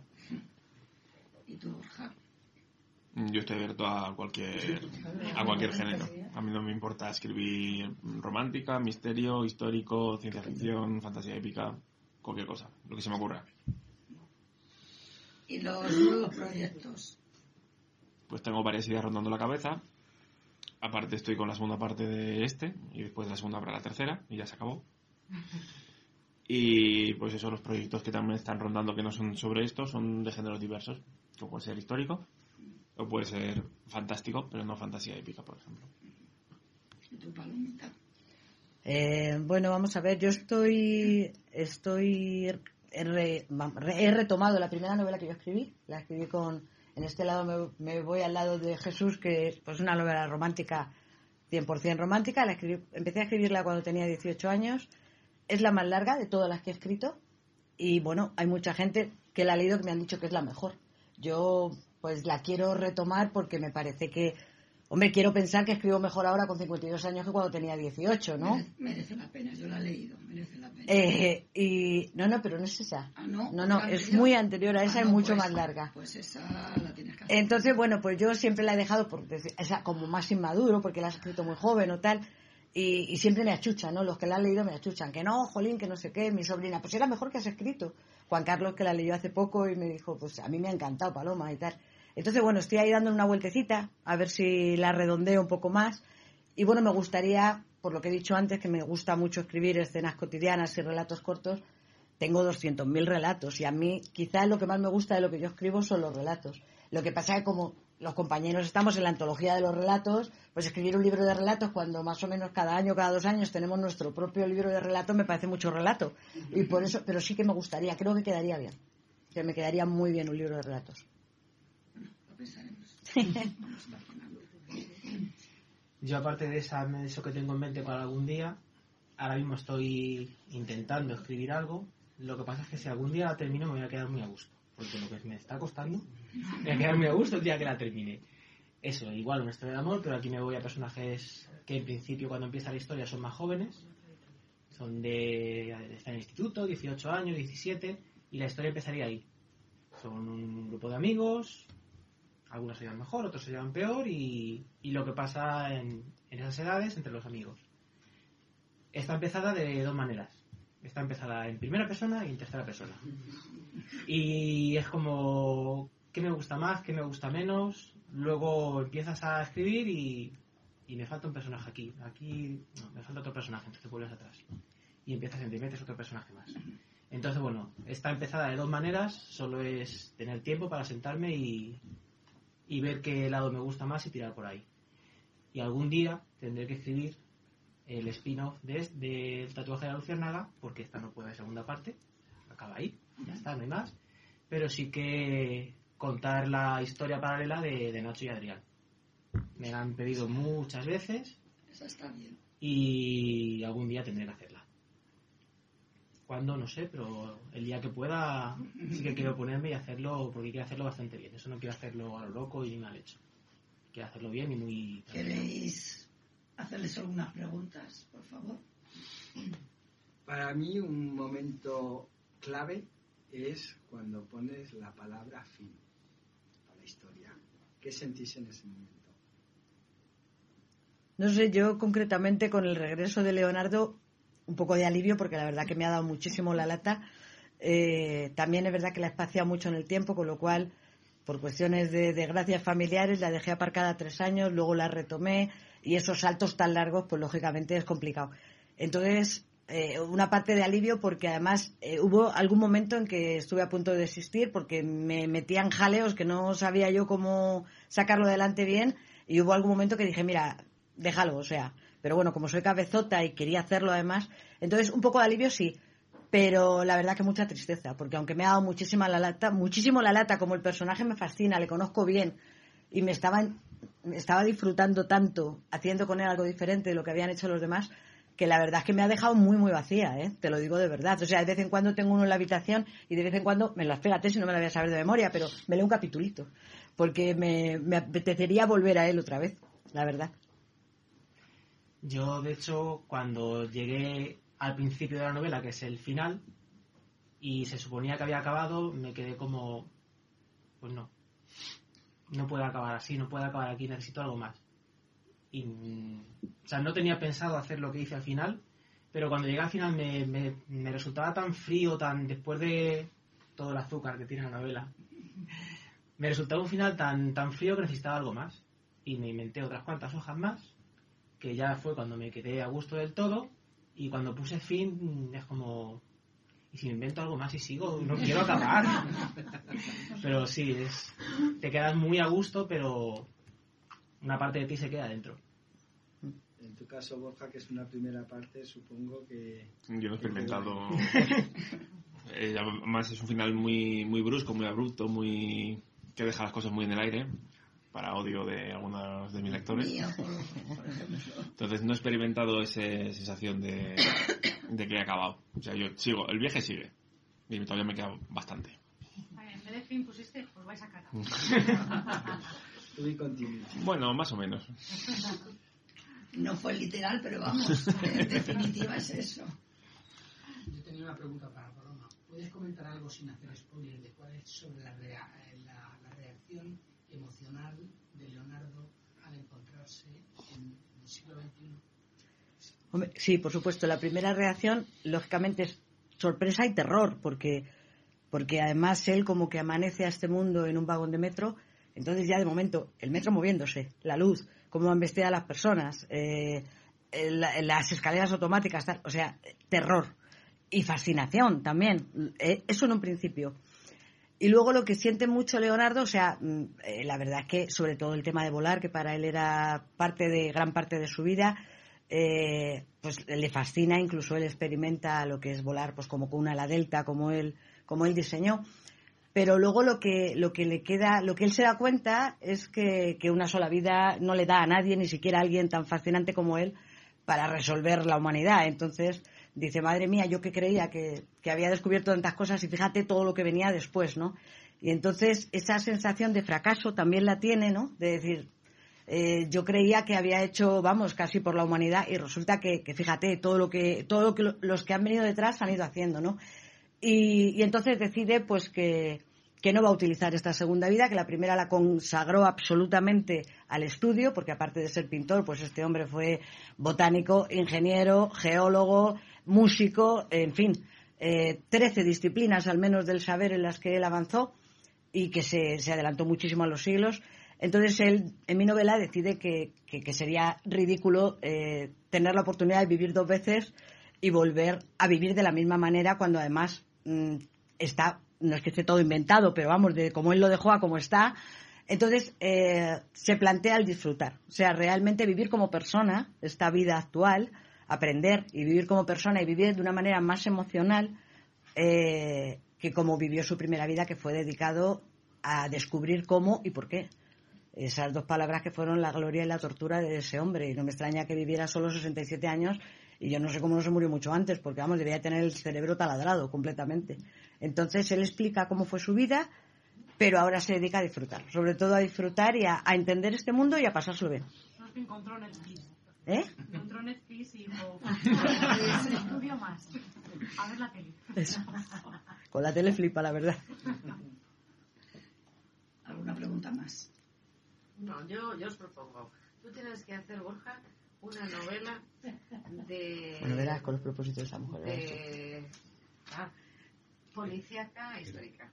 ¿Y tú, Borja? Yo estoy abierto a cualquier a cualquier género. A mí no me importa escribir romántica, misterio, histórico, ciencia ficción, fantasía épica, cualquier cosa, lo que se me ocurra. ¿Y los nuevos proyectos? Pues tengo varias ideas rondando la cabeza. Aparte estoy con la segunda parte de este y después la segunda para la tercera y ya se acabó. Y pues eso, los proyectos que también están rondando que no son sobre esto son de géneros diversos, como puede ser histórico o puede ser fantástico, pero no fantasía épica, por ejemplo. ¿Y tu Palomita? Eh, bueno, vamos a ver, yo estoy, estoy he, re- he retomado la primera novela que yo escribí, la escribí con, en este lado me, me voy al lado de Jesús, que es pues una novela romántica, cien por ciento romántica, la escribí, empecé a escribirla cuando tenía dieciocho años, es la más larga de todas las que he escrito y bueno, hay mucha gente que la ha leído que me han dicho que es la mejor. Yo pues la quiero retomar porque me parece que, hombre, quiero pensar que escribo mejor ahora con cincuenta y dos años que cuando tenía dieciocho, ¿no? Merece, merece la pena, yo la he leído, merece la pena. Eh, y no, no, pero no es esa. Ah, no, no, no, ¿otra es anterior? muy anterior a esa Ah, y no, mucho pues- más larga. Pues esa la tienes que hacer. Entonces, bueno, pues yo siempre la he dejado porque esa como más inmaduro, porque la has escrito muy joven o tal, y, y siempre me achuchan, ¿no? Los que la han leído me achuchan, que no, jolín, que no sé qué, mi sobrina, pues era mejor que has escrito. Juan Carlos, que la leyó hace poco y me dijo, pues a mí me ha encantado Paloma y tal. Entonces, bueno, estoy ahí dando una vueltecita, a ver si la redondeo un poco más. Y bueno, me gustaría, por lo que he dicho antes, que me gusta mucho escribir escenas cotidianas y relatos cortos, tengo doscientos mil relatos y a mí quizás lo que más me gusta de lo que yo escribo son los relatos. Lo que pasa es que como los compañeros estamos en la antología de los relatos, pues escribir un libro de relatos cuando más o menos cada año, cada dos años tenemos nuestro propio libro de relatos me parece mucho relato. Y por eso, pero sí que me gustaría, creo que quedaría bien, que me quedaría muy bien un libro de relatos. Lo pensaremos. Yo aparte de esa, de eso que tengo en mente para algún día, ahora mismo estoy intentando escribir algo. Lo que pasa es que si algún día la termino me voy a quedar muy a gusto, porque lo que me está costando me voy a quedar muy a gusto el día que la termine. Eso, igual una historia de amor, pero aquí me voy a personajes que en principio cuando empieza la historia son más jóvenes, son de, están en el instituto, dieciocho años, diecisiete, y la historia empezaría ahí. Son un grupo de amigos, algunos se llevan mejor, otros se llevan peor, y, y lo que pasa en, en esas edades entre los amigos. Está empezada de dos maneras. Está empezada en primera persona y en tercera persona. Y es como, ¿qué me gusta más? ¿Qué me gusta menos? Luego empiezas a escribir y, y me falta un personaje aquí. Aquí, no, me falta otro personaje, entonces vuelves atrás. Y empiezas en y metes otro personaje más. Entonces, bueno, está empezada de dos maneras. Solo es tener tiempo para sentarme y, y ver qué lado me gusta más y tirar por ahí. Y algún día tendré que escribir el spin-off de, del tatuaje de la luciérnaga, porque esta no puede haber segunda parte, acaba ahí, ya está, no hay más, pero sí que contar la historia paralela de, de Nacho y Adrián. Me la han pedido muchas veces. Esa está bien. Y algún día tendré que hacerla. ¿Cuándo? No sé, pero el día que pueda sí que quiero ponerme y hacerlo, porque quiero hacerlo bastante bien. Eso no quiero hacerlo a lo loco y mal hecho. Quiero hacerlo bien y muy... ¿Queréis hacerles algunas preguntas, por favor? Para mí un momento clave es cuando pones la palabra fin a la historia. ¿Qué sentís en ese momento? No sé, yo concretamente con el regreso de Leonardo, un poco de alivio porque la verdad que me ha dado muchísimo la lata. Eh, también es verdad que la he espaciado mucho en el tiempo, con lo cual, por cuestiones de desgracias familiares, la dejé aparcada tres años, luego la retomé y esos saltos tan largos, pues lógicamente es complicado. Entonces, eh, una parte de alivio porque además eh, hubo algún momento en que estuve a punto de desistir porque me metían jaleos que no sabía yo cómo sacarlo adelante bien y hubo algún momento que dije, mira, déjalo, o sea, pero bueno, como soy cabezota y quería hacerlo además, entonces un poco de alivio sí, pero la verdad que mucha tristeza, porque aunque me ha dado muchísima la lata, muchísimo la lata, como el personaje me fascina, le conozco bien y me estaba, me estaba disfrutando tanto haciendo con él algo diferente de lo que habían hecho los demás, que la verdad es que me ha dejado muy muy vacía, ¿eh? Te lo digo de verdad, o sea, de vez en cuando tengo uno en la habitación y de vez en cuando, me las fíjate si no me la voy a saber de memoria, pero me leo un capitulito, porque me, me apetecería volver a él otra vez, la verdad. Yo, de hecho, cuando llegué al principio de la novela, que es el final, y se suponía que había acabado, me quedé como, pues no, no puede acabar así, no puede acabar aquí, necesito algo más. Y, o sea, no tenía pensado hacer lo que hice al final, pero cuando llegué al final me, me, me resultaba tan frío, tan después de todo el azúcar que tiene la novela, me resultaba un final tan, tan frío que necesitaba algo más. Y me inventé otras cuantas hojas más, que ya fue cuando me quedé a gusto del todo, y cuando puse fin es como y si me invento algo más y sigo, no quiero acabar. Pero sí, es te quedas muy a gusto, pero una parte de ti se queda dentro. En tu caso, Borja, que es una primera parte, supongo que... Yo lo he experimentado. eh, además es un final muy muy brusco, muy abrupto, muy que deja las cosas muy en el aire, para odio de algunos de mis lectores. Entonces no he experimentado esa sensación de, de que he acabado. O sea, yo sigo, el viaje sigue. Y todavía me queda bastante. En vez de fin pusiste, pues vais a cara. Bueno, más o menos. No fue literal, pero vamos, en definitiva es eso. Yo tenía una pregunta para Paloma. ¿Puedes comentar algo sin hacer spoiler de cuál es sobre la, rea- la, la reacción emocional de Leonardo al encontrarse en el siglo veintiuno? Hombre, sí, por supuesto. La primera reacción, lógicamente, es sorpresa y terror, porque, porque además él como que amanece a este mundo en un vagón de metro, entonces ya de momento, el metro moviéndose, la luz, cómo van vestidas las personas, eh, la, las escaleras automáticas, tal, o sea, terror y fascinación también, eh, eso en un principio. Y luego lo que siente mucho Leonardo, o sea, eh, la verdad es que sobre todo el tema de volar, que para él era parte de gran parte de su vida, eh, pues le fascina, incluso él experimenta lo que es volar, pues como con una ala delta, como él, como él diseñó. Pero luego lo que, lo que le queda, lo que él se da cuenta es que, que una sola vida no le da a nadie, ni siquiera a alguien tan fascinante como él, para resolver la humanidad. Entonces dice, madre mía, yo que creía que, que había descubierto tantas cosas y fíjate todo lo que venía después, ¿no? Y entonces esa sensación de fracaso también la tiene, ¿no? De decir, eh, yo creía que había hecho, vamos, casi por la humanidad y resulta que, que fíjate, todo lo que, todo lo que lo, los que han venido detrás han ido haciendo, ¿no? Y, y entonces decide pues que, que no va a utilizar esta segunda vida, que la primera la consagró absolutamente al estudio, porque aparte de ser pintor, pues este hombre fue botánico, ingeniero, geólogo, músico, en fin, eh, trece disciplinas al menos del saber en las que él avanzó y que se, se adelantó muchísimo a los siglos. Entonces él, en mi novela, decide que, que, que sería ridículo eh, tener la oportunidad de vivir dos veces y volver a vivir de la misma manera cuando además mmm, está, no es que esté todo inventado, pero vamos, de como él lo dejó a como está. Entonces eh, se plantea el disfrutar, o sea, realmente vivir como persona esta vida actual, aprender y vivir como persona y vivir de una manera más emocional eh, que como vivió su primera vida, que fue dedicado a descubrir cómo y por qué. Esas dos palabras que fueron la gloria y la tortura de ese hombre, y no me extraña que viviera solo sesenta y siete años, y yo no sé cómo no se murió mucho antes, porque vamos, debía tener el cerebro taladrado completamente. Entonces él explica cómo fue su vida, pero ahora se dedica a disfrutar, sobre todo a disfrutar y a, a entender este mundo y a pasárselo bien. No es que encontró Netflix. ¿Eh? Encontró Netflix y dijo, estudio más, a ver la tele. Eso. Con la tele flipa, la verdad. ¿Alguna pregunta más? No, yo, yo os propongo. Tú tienes que hacer, Borja, una novela de... Bueno, verás con los propósitos de esa mujer. De... Ah, policíaca histórica.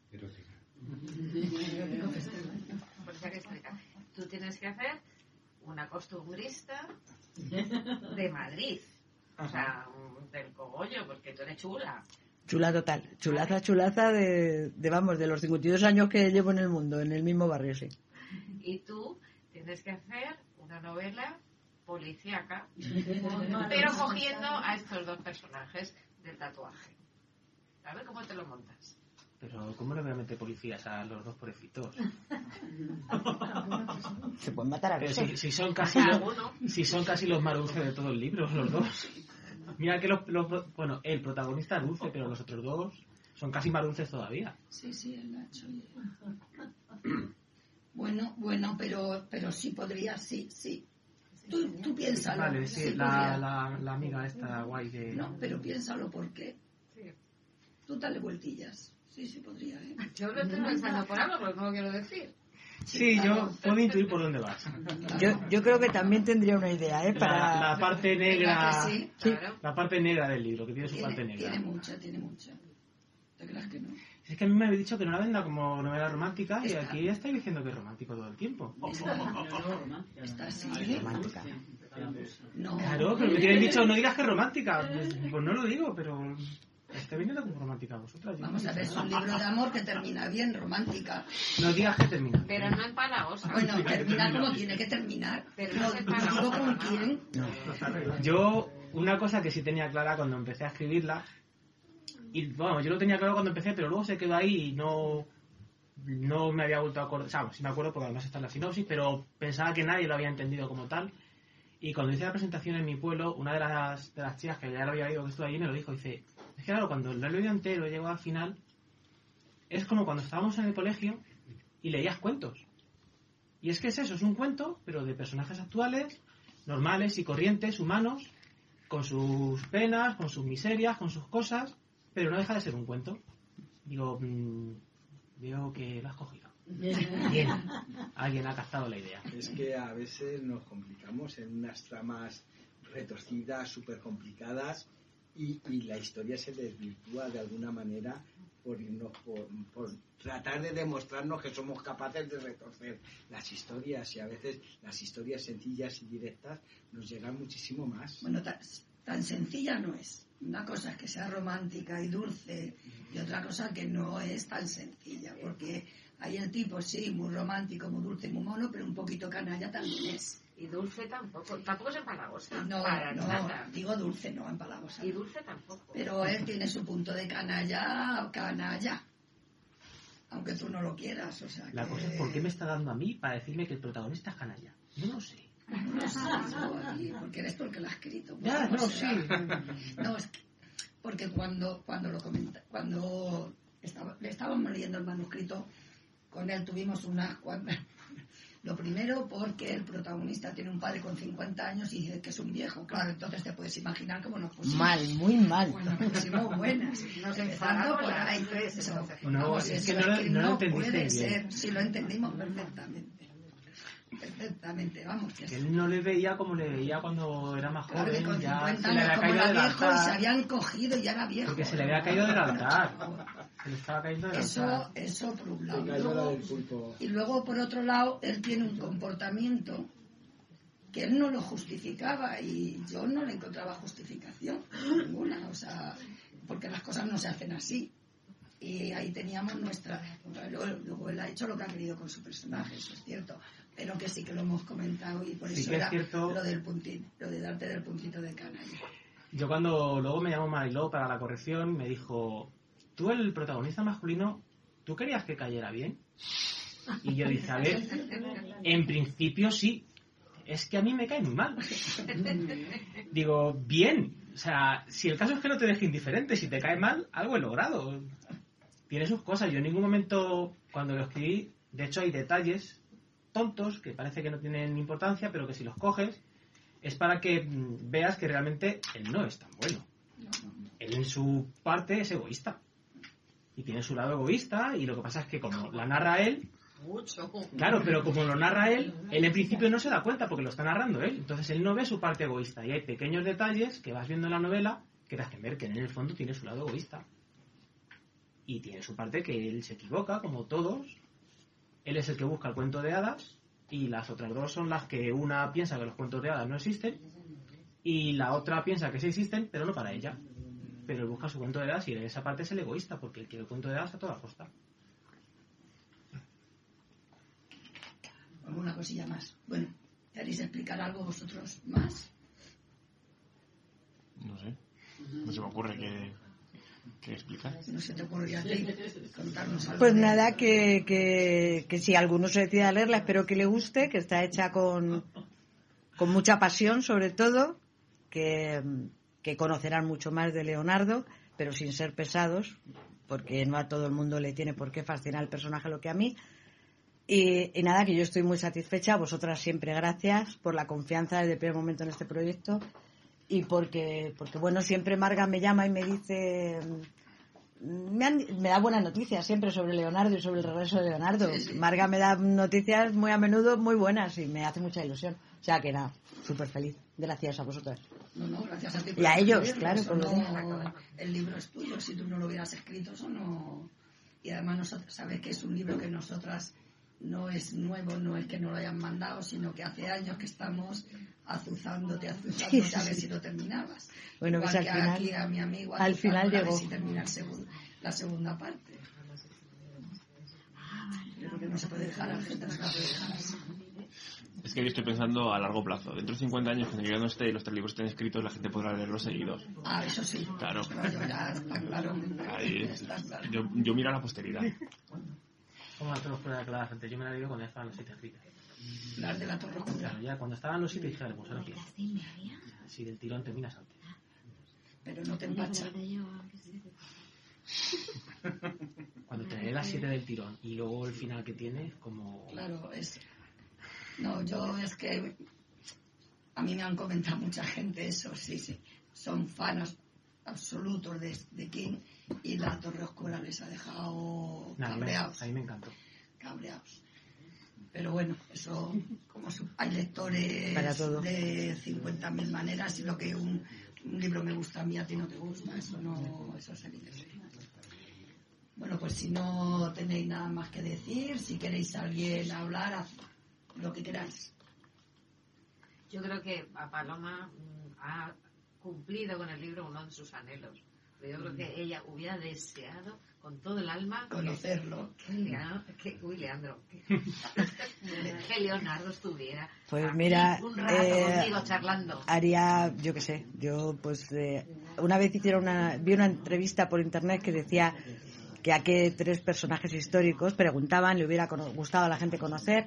Policíaca histórica. Tú tienes que hacer una costumbrista de Madrid. O sea, del cogollo, porque tú eres chula. Chula total. Chulaza, chulaza de, de, vamos, de los cincuenta y dos años que llevo en el mundo, en el mismo barrio, sí. Y tú tienes que hacer una novela policíaca, pero cogiendo a estos dos personajes del tatuaje. A ver cómo te lo montas. Pero, ¿cómo le voy a meter policías a los dos pobrecitos? Se pueden matar a Pero veces. si, si, son casi los, si son casi los más dulces de todo el libro, los dos. Mira que los, los... Bueno, el protagonista es dulce, pero los otros dos son casi más dulces todavía. Sí, sí, el Nacho. Bueno, bueno, pero, pero sí podría, sí, sí. Tú, tú piénsalo. Vale, sí, sí la, la, la amiga esta guay de... No, pero piénsalo, ¿por qué? Sí. Tú dale vueltillas. Sí, sí podría, ¿eh? Yo lo estoy pensando por algo, pero no lo quiero decir. Sí, yo puedo intuir por dónde vas. Yo, yo creo que también tendría una idea, ¿eh? Para... La, la parte negra... Sí, claro. La parte negra del libro, que tiene su tiene, parte negra. Tiene mucha, tiene mucha. ¿Te creas que no? Es que a mí me habéis dicho que no la venda como novela romántica y aquí ya estáis diciendo que es romántico todo el tiempo. Está así. Romántica. No. Claro, pero me tienen dicho, no digas que es romántica. Pues, pues no lo digo, pero... Estoy viniendo como romántica a vosotras. yo Vamos no a ver, es sé. un libro de amor que termina bien, romántica. No digas que termina. Pero no empalagosa. Bueno, termina como tiene que terminar. Pero no, no se no para. digo con quién. Yo, una cosa que sí tenía clara cuando empecé a escribirla, y bueno, yo lo tenía claro cuando empecé, pero luego se quedó ahí y no, no me había vuelto a acordar. O sea, sí me acuerdo porque además está en la sinopsis, pero pensaba que nadie lo había entendido como tal. Y cuando hice la presentación en mi pueblo, una de las, de las chicas que ya lo había oído, que estuvo allí, me lo dijo. Dice, es que claro, cuando lo he leído entero y llego al final, es como cuando estábamos en el colegio y leías cuentos. Y es que es eso, es un cuento, pero de personajes actuales, normales y corrientes, humanos, con sus penas, con sus miserias, con sus cosas, pero no deja de ser un cuento. Digo, mmm, veo que lo has cogido. Bien, alguien ha captado la idea. Es que a veces nos complicamos en unas tramas retorcidas, súper complicadas, y, y la historia se desvirtúa de alguna manera por irnos por, por tratar de demostrarnos que somos capaces de retorcer las historias, y a veces las historias sencillas y directas nos llegan muchísimo más. Bueno, tan, tan sencilla no es. Una cosa es que sea romántica y dulce, y otra cosa que no es tan sencilla, porque hay el tipo, sí, muy romántico, muy dulce, muy mono, pero un poquito canalla también es. Y dulce tampoco, tampoco es empalagosa. No, para no, nada. digo dulce, no empalagosa. Y dulce tampoco. Pero él tiene su punto de canalla, canalla. Aunque tú no lo quieras, o sea La que... cosa es, ¿por qué me está dando a mí para decirme que el protagonista es canalla? No lo sé. No lo sé, yo, y porque eres tú el que lo ha escrito. pues, Ya, ¿cómo no, será? sí. No, es que, porque cuando, cuando lo comenta, cuando estaba, le estábamos leyendo el manuscrito, con él tuvimos unas cuantas... Lo primero porque el protagonista tiene un padre con cincuenta años y dice que es un viejo. Claro, entonces te puedes imaginar cómo nos pusimos. Mal, muy mal. Bueno, nos pusimos buenas. Nos Empezando enfadamos por las ahí. tres, Eso, entonces. No, vamos, es eso que no lo- no lo no entendiste puede bien. ser. Sí, lo entendimos perfectamente. Perfectamente, vamos. Que Que él no le veía como le veía cuando era más Claro que joven. con Ya cincuenta se le años había como caído era del viejo y se altar. habían cogido y ya era viejo. Porque se le había caído del altar. Se le estaba cayendo del Eso, altar. eso por un lado. Se Y cayó la luego, del pulpo. y luego, por otro lado, él tiene un comportamiento que él no lo justificaba y yo no le encontraba justificación ninguna, o sea, porque las cosas no se hacen así. Y ahí teníamos nuestra... Luego, luego él ha hecho lo que ha querido con su personaje, eso es cierto, pero que sí que lo hemos comentado y por Sí eso que es era cierto. lo del puntito, lo de darte del puntito de canalla. Yo cuando luego me llamó Mariló para la corrección, me dijo, tú el protagonista masculino, ¿tú querías que cayera bien? Y yo dije, a ver, en principio sí, es que a mí me cae muy mal. Digo, bien, o sea, si el caso es que no te deje indiferente, si te cae mal, algo he logrado. Tiene sus cosas, yo en ningún momento cuando lo escribí, de hecho hay detalles tontos que parece que no tienen importancia, pero que si los coges es para que mm, veas que realmente él no es tan bueno. Él en su parte es egoísta. Y tiene su lado egoísta, y lo que pasa es que como la narra él, Mucho. claro, pero como lo narra él, él en principio no se da cuenta porque lo está narrando él. Entonces él no ve su parte egoísta. Y hay pequeños detalles que vas viendo en la novela que te hacen ver que en el fondo tiene su lado egoísta. Y tiene su parte que él se equivoca, como todos. Él es el que busca el cuento de hadas, y las otras dos son las que una piensa que los cuentos de hadas no existen, y la otra piensa que sí existen, pero no para ella. Pero él busca su cuento de hadas, y en esa parte es el egoísta, porque él quiere el cuento de hadas a toda costa. Alguna cosilla más. Bueno, ¿queréis explicar algo vosotros más? No sé. No se me ocurre que, que explicar. No se te ocurriría a ti contarnos algo. Pues de- nada, que, que, que si alguno se decide a leerla, espero que le guste, que está hecha con, con mucha pasión, sobre todo, que, que conocerán mucho más de Leonardo, pero sin ser pesados, porque no a todo el mundo le tiene por qué fascinar el personaje lo que a mí. Y, y nada, que yo estoy muy satisfecha, vosotras siempre gracias por la confianza desde el primer momento en este proyecto, y porque, porque bueno, siempre Marga me llama y me dice... Me, han- me da buenas noticias siempre sobre Leonardo y sobre el regreso de Leonardo. Marga me da noticias muy a menudo muy buenas y me hace mucha ilusión. O sea que nada, súper feliz. Gracias a vosotros. No, no, gracias a ti. Y a ellos, escribirlo, claro, eso por lo no- el libro es tuyo, si tú no lo hubieras escrito, eso no... Y además nosotros, sabes que es un libro que nosotras no es nuevo, no es que no lo hayan mandado, sino que hace años que estamos azuzándote, azuzándote Sí, a ver sí. si lo terminabas. Bueno, Igual pues al que final- aquí a mi amigo al final azuzándole a ver llegó. si termina el segun- la segunda parte. Pero que no se puede dejar a la gente, no se la puede dejar así. Es que yo estoy pensando a largo plazo. Dentro de cincuenta años, cuando yo ya no esté y los tres libros estén escritos, la gente podrá leerlos seguidos. Ah, eso sí. Claro. Pero yo ya está claro. Ahí, Está claro. yo, yo miro a la posteridad. Como las torres claras antes, yo me la digo cuando ya estaban los siete escritas. Las de la torre oscura. Claro, ya cuando estaban los siete dije, pues ahora quiero. Si del tirón terminas antes. Pero no te empacha. Cuando te lees las siete del tirón y luego el final que tiene, como... Claro, es... No, yo es que... A mí me han comentado mucha gente eso, sí, sí. Son fanos absolutos de, de King y la Torre Oscura les ha dejado Nah, a mí me- cabreados. a mí me encantó. Cabreados. Pero bueno, eso... Como su- hay lectores Para todo. de cincuenta mil maneras y lo que un, un libro me gusta a mí, a ti no te gusta, eso no... Eso es evidente. Bueno, pues si no tenéis nada más que decir, si queréis alguien hablar, haz lo que queráis. Yo creo que a Paloma mm, ha cumplido con el libro uno de sus anhelos. Pero yo creo que ella hubiera deseado con todo el alma que- Conocerlo. Que, Lea- que- uy, Leandro, que, que Leonardo estuviera Pues aquí mira, un rato eh, conmigo charlando. haría, yo qué sé, yo pues eh, una vez hicieron una, vi una entrevista por internet que decía que a qué tres personajes históricos preguntaban, le hubiera cono- gustado a la gente conocer,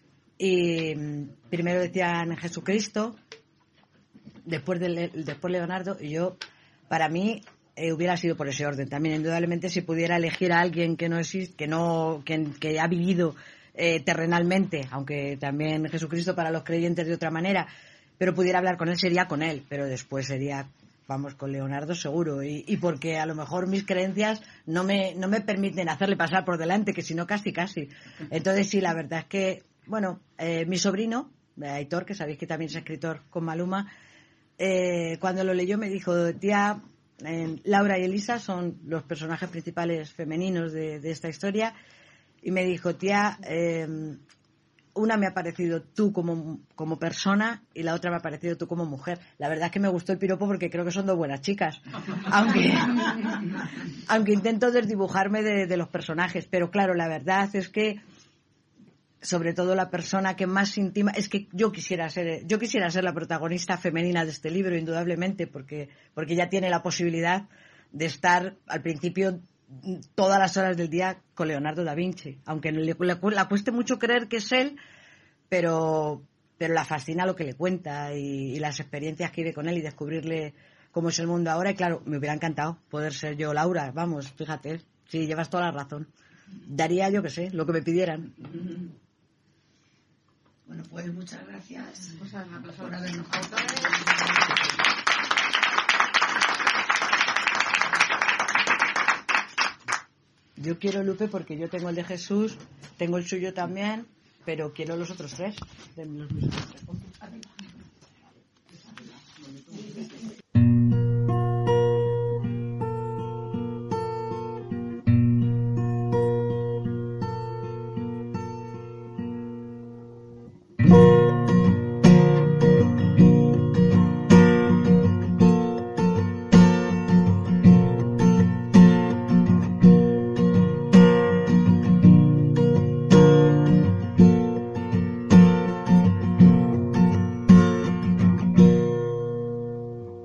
y mm, primero decían Jesucristo, después, de Le- después Leonardo, y yo, para mí, eh, hubiera sido por ese orden. También, indudablemente, si pudiera elegir a alguien que no existe, que no, que, que ha vivido eh, terrenalmente, aunque también Jesucristo para los creyentes de otra manera, pero pudiera hablar con él, sería con él, pero después sería, vamos, con Leonardo seguro, y, y porque a lo mejor mis creencias no me, no me permiten hacerle pasar por delante, que si no casi casi. Entonces sí, la verdad es que, bueno, eh, mi sobrino, eh, Aitor, que sabéis que también es escritor con Maluma, eh, cuando lo leyó me dijo, tía, eh, Laura y Elisa son los personajes principales femeninos de, de esta historia, y me dijo, tía, eh, una me ha parecido tú como, como persona y la otra me ha parecido tú como mujer. La verdad es que me gustó el piropo porque creo que son dos buenas chicas. Aunque, aunque intento desdibujarme de, de los personajes. Pero claro, la verdad es que, sobre todo la persona que más íntima, es que yo quisiera ser, yo quisiera ser la protagonista femenina de este libro, indudablemente, porque, porque ella tiene la posibilidad de estar al principio todas las horas del día con Leonardo da Vinci, aunque le, le, le cueste mucho creer que es él, pero, pero la fascina lo que le cuenta y, y las experiencias que vive con él y descubrirle cómo es el mundo ahora. Y claro, me hubiera encantado poder ser yo Laura, vamos, fíjate, sí, llevas toda la razón. Daría, yo que sé, lo que me pidieran. Bueno, pues muchas gracias Pues, un aplauso. por habernos contado. Yo quiero Lupe porque yo tengo el de Jesús, tengo el suyo también, pero quiero los otros tres, de los mismos tres.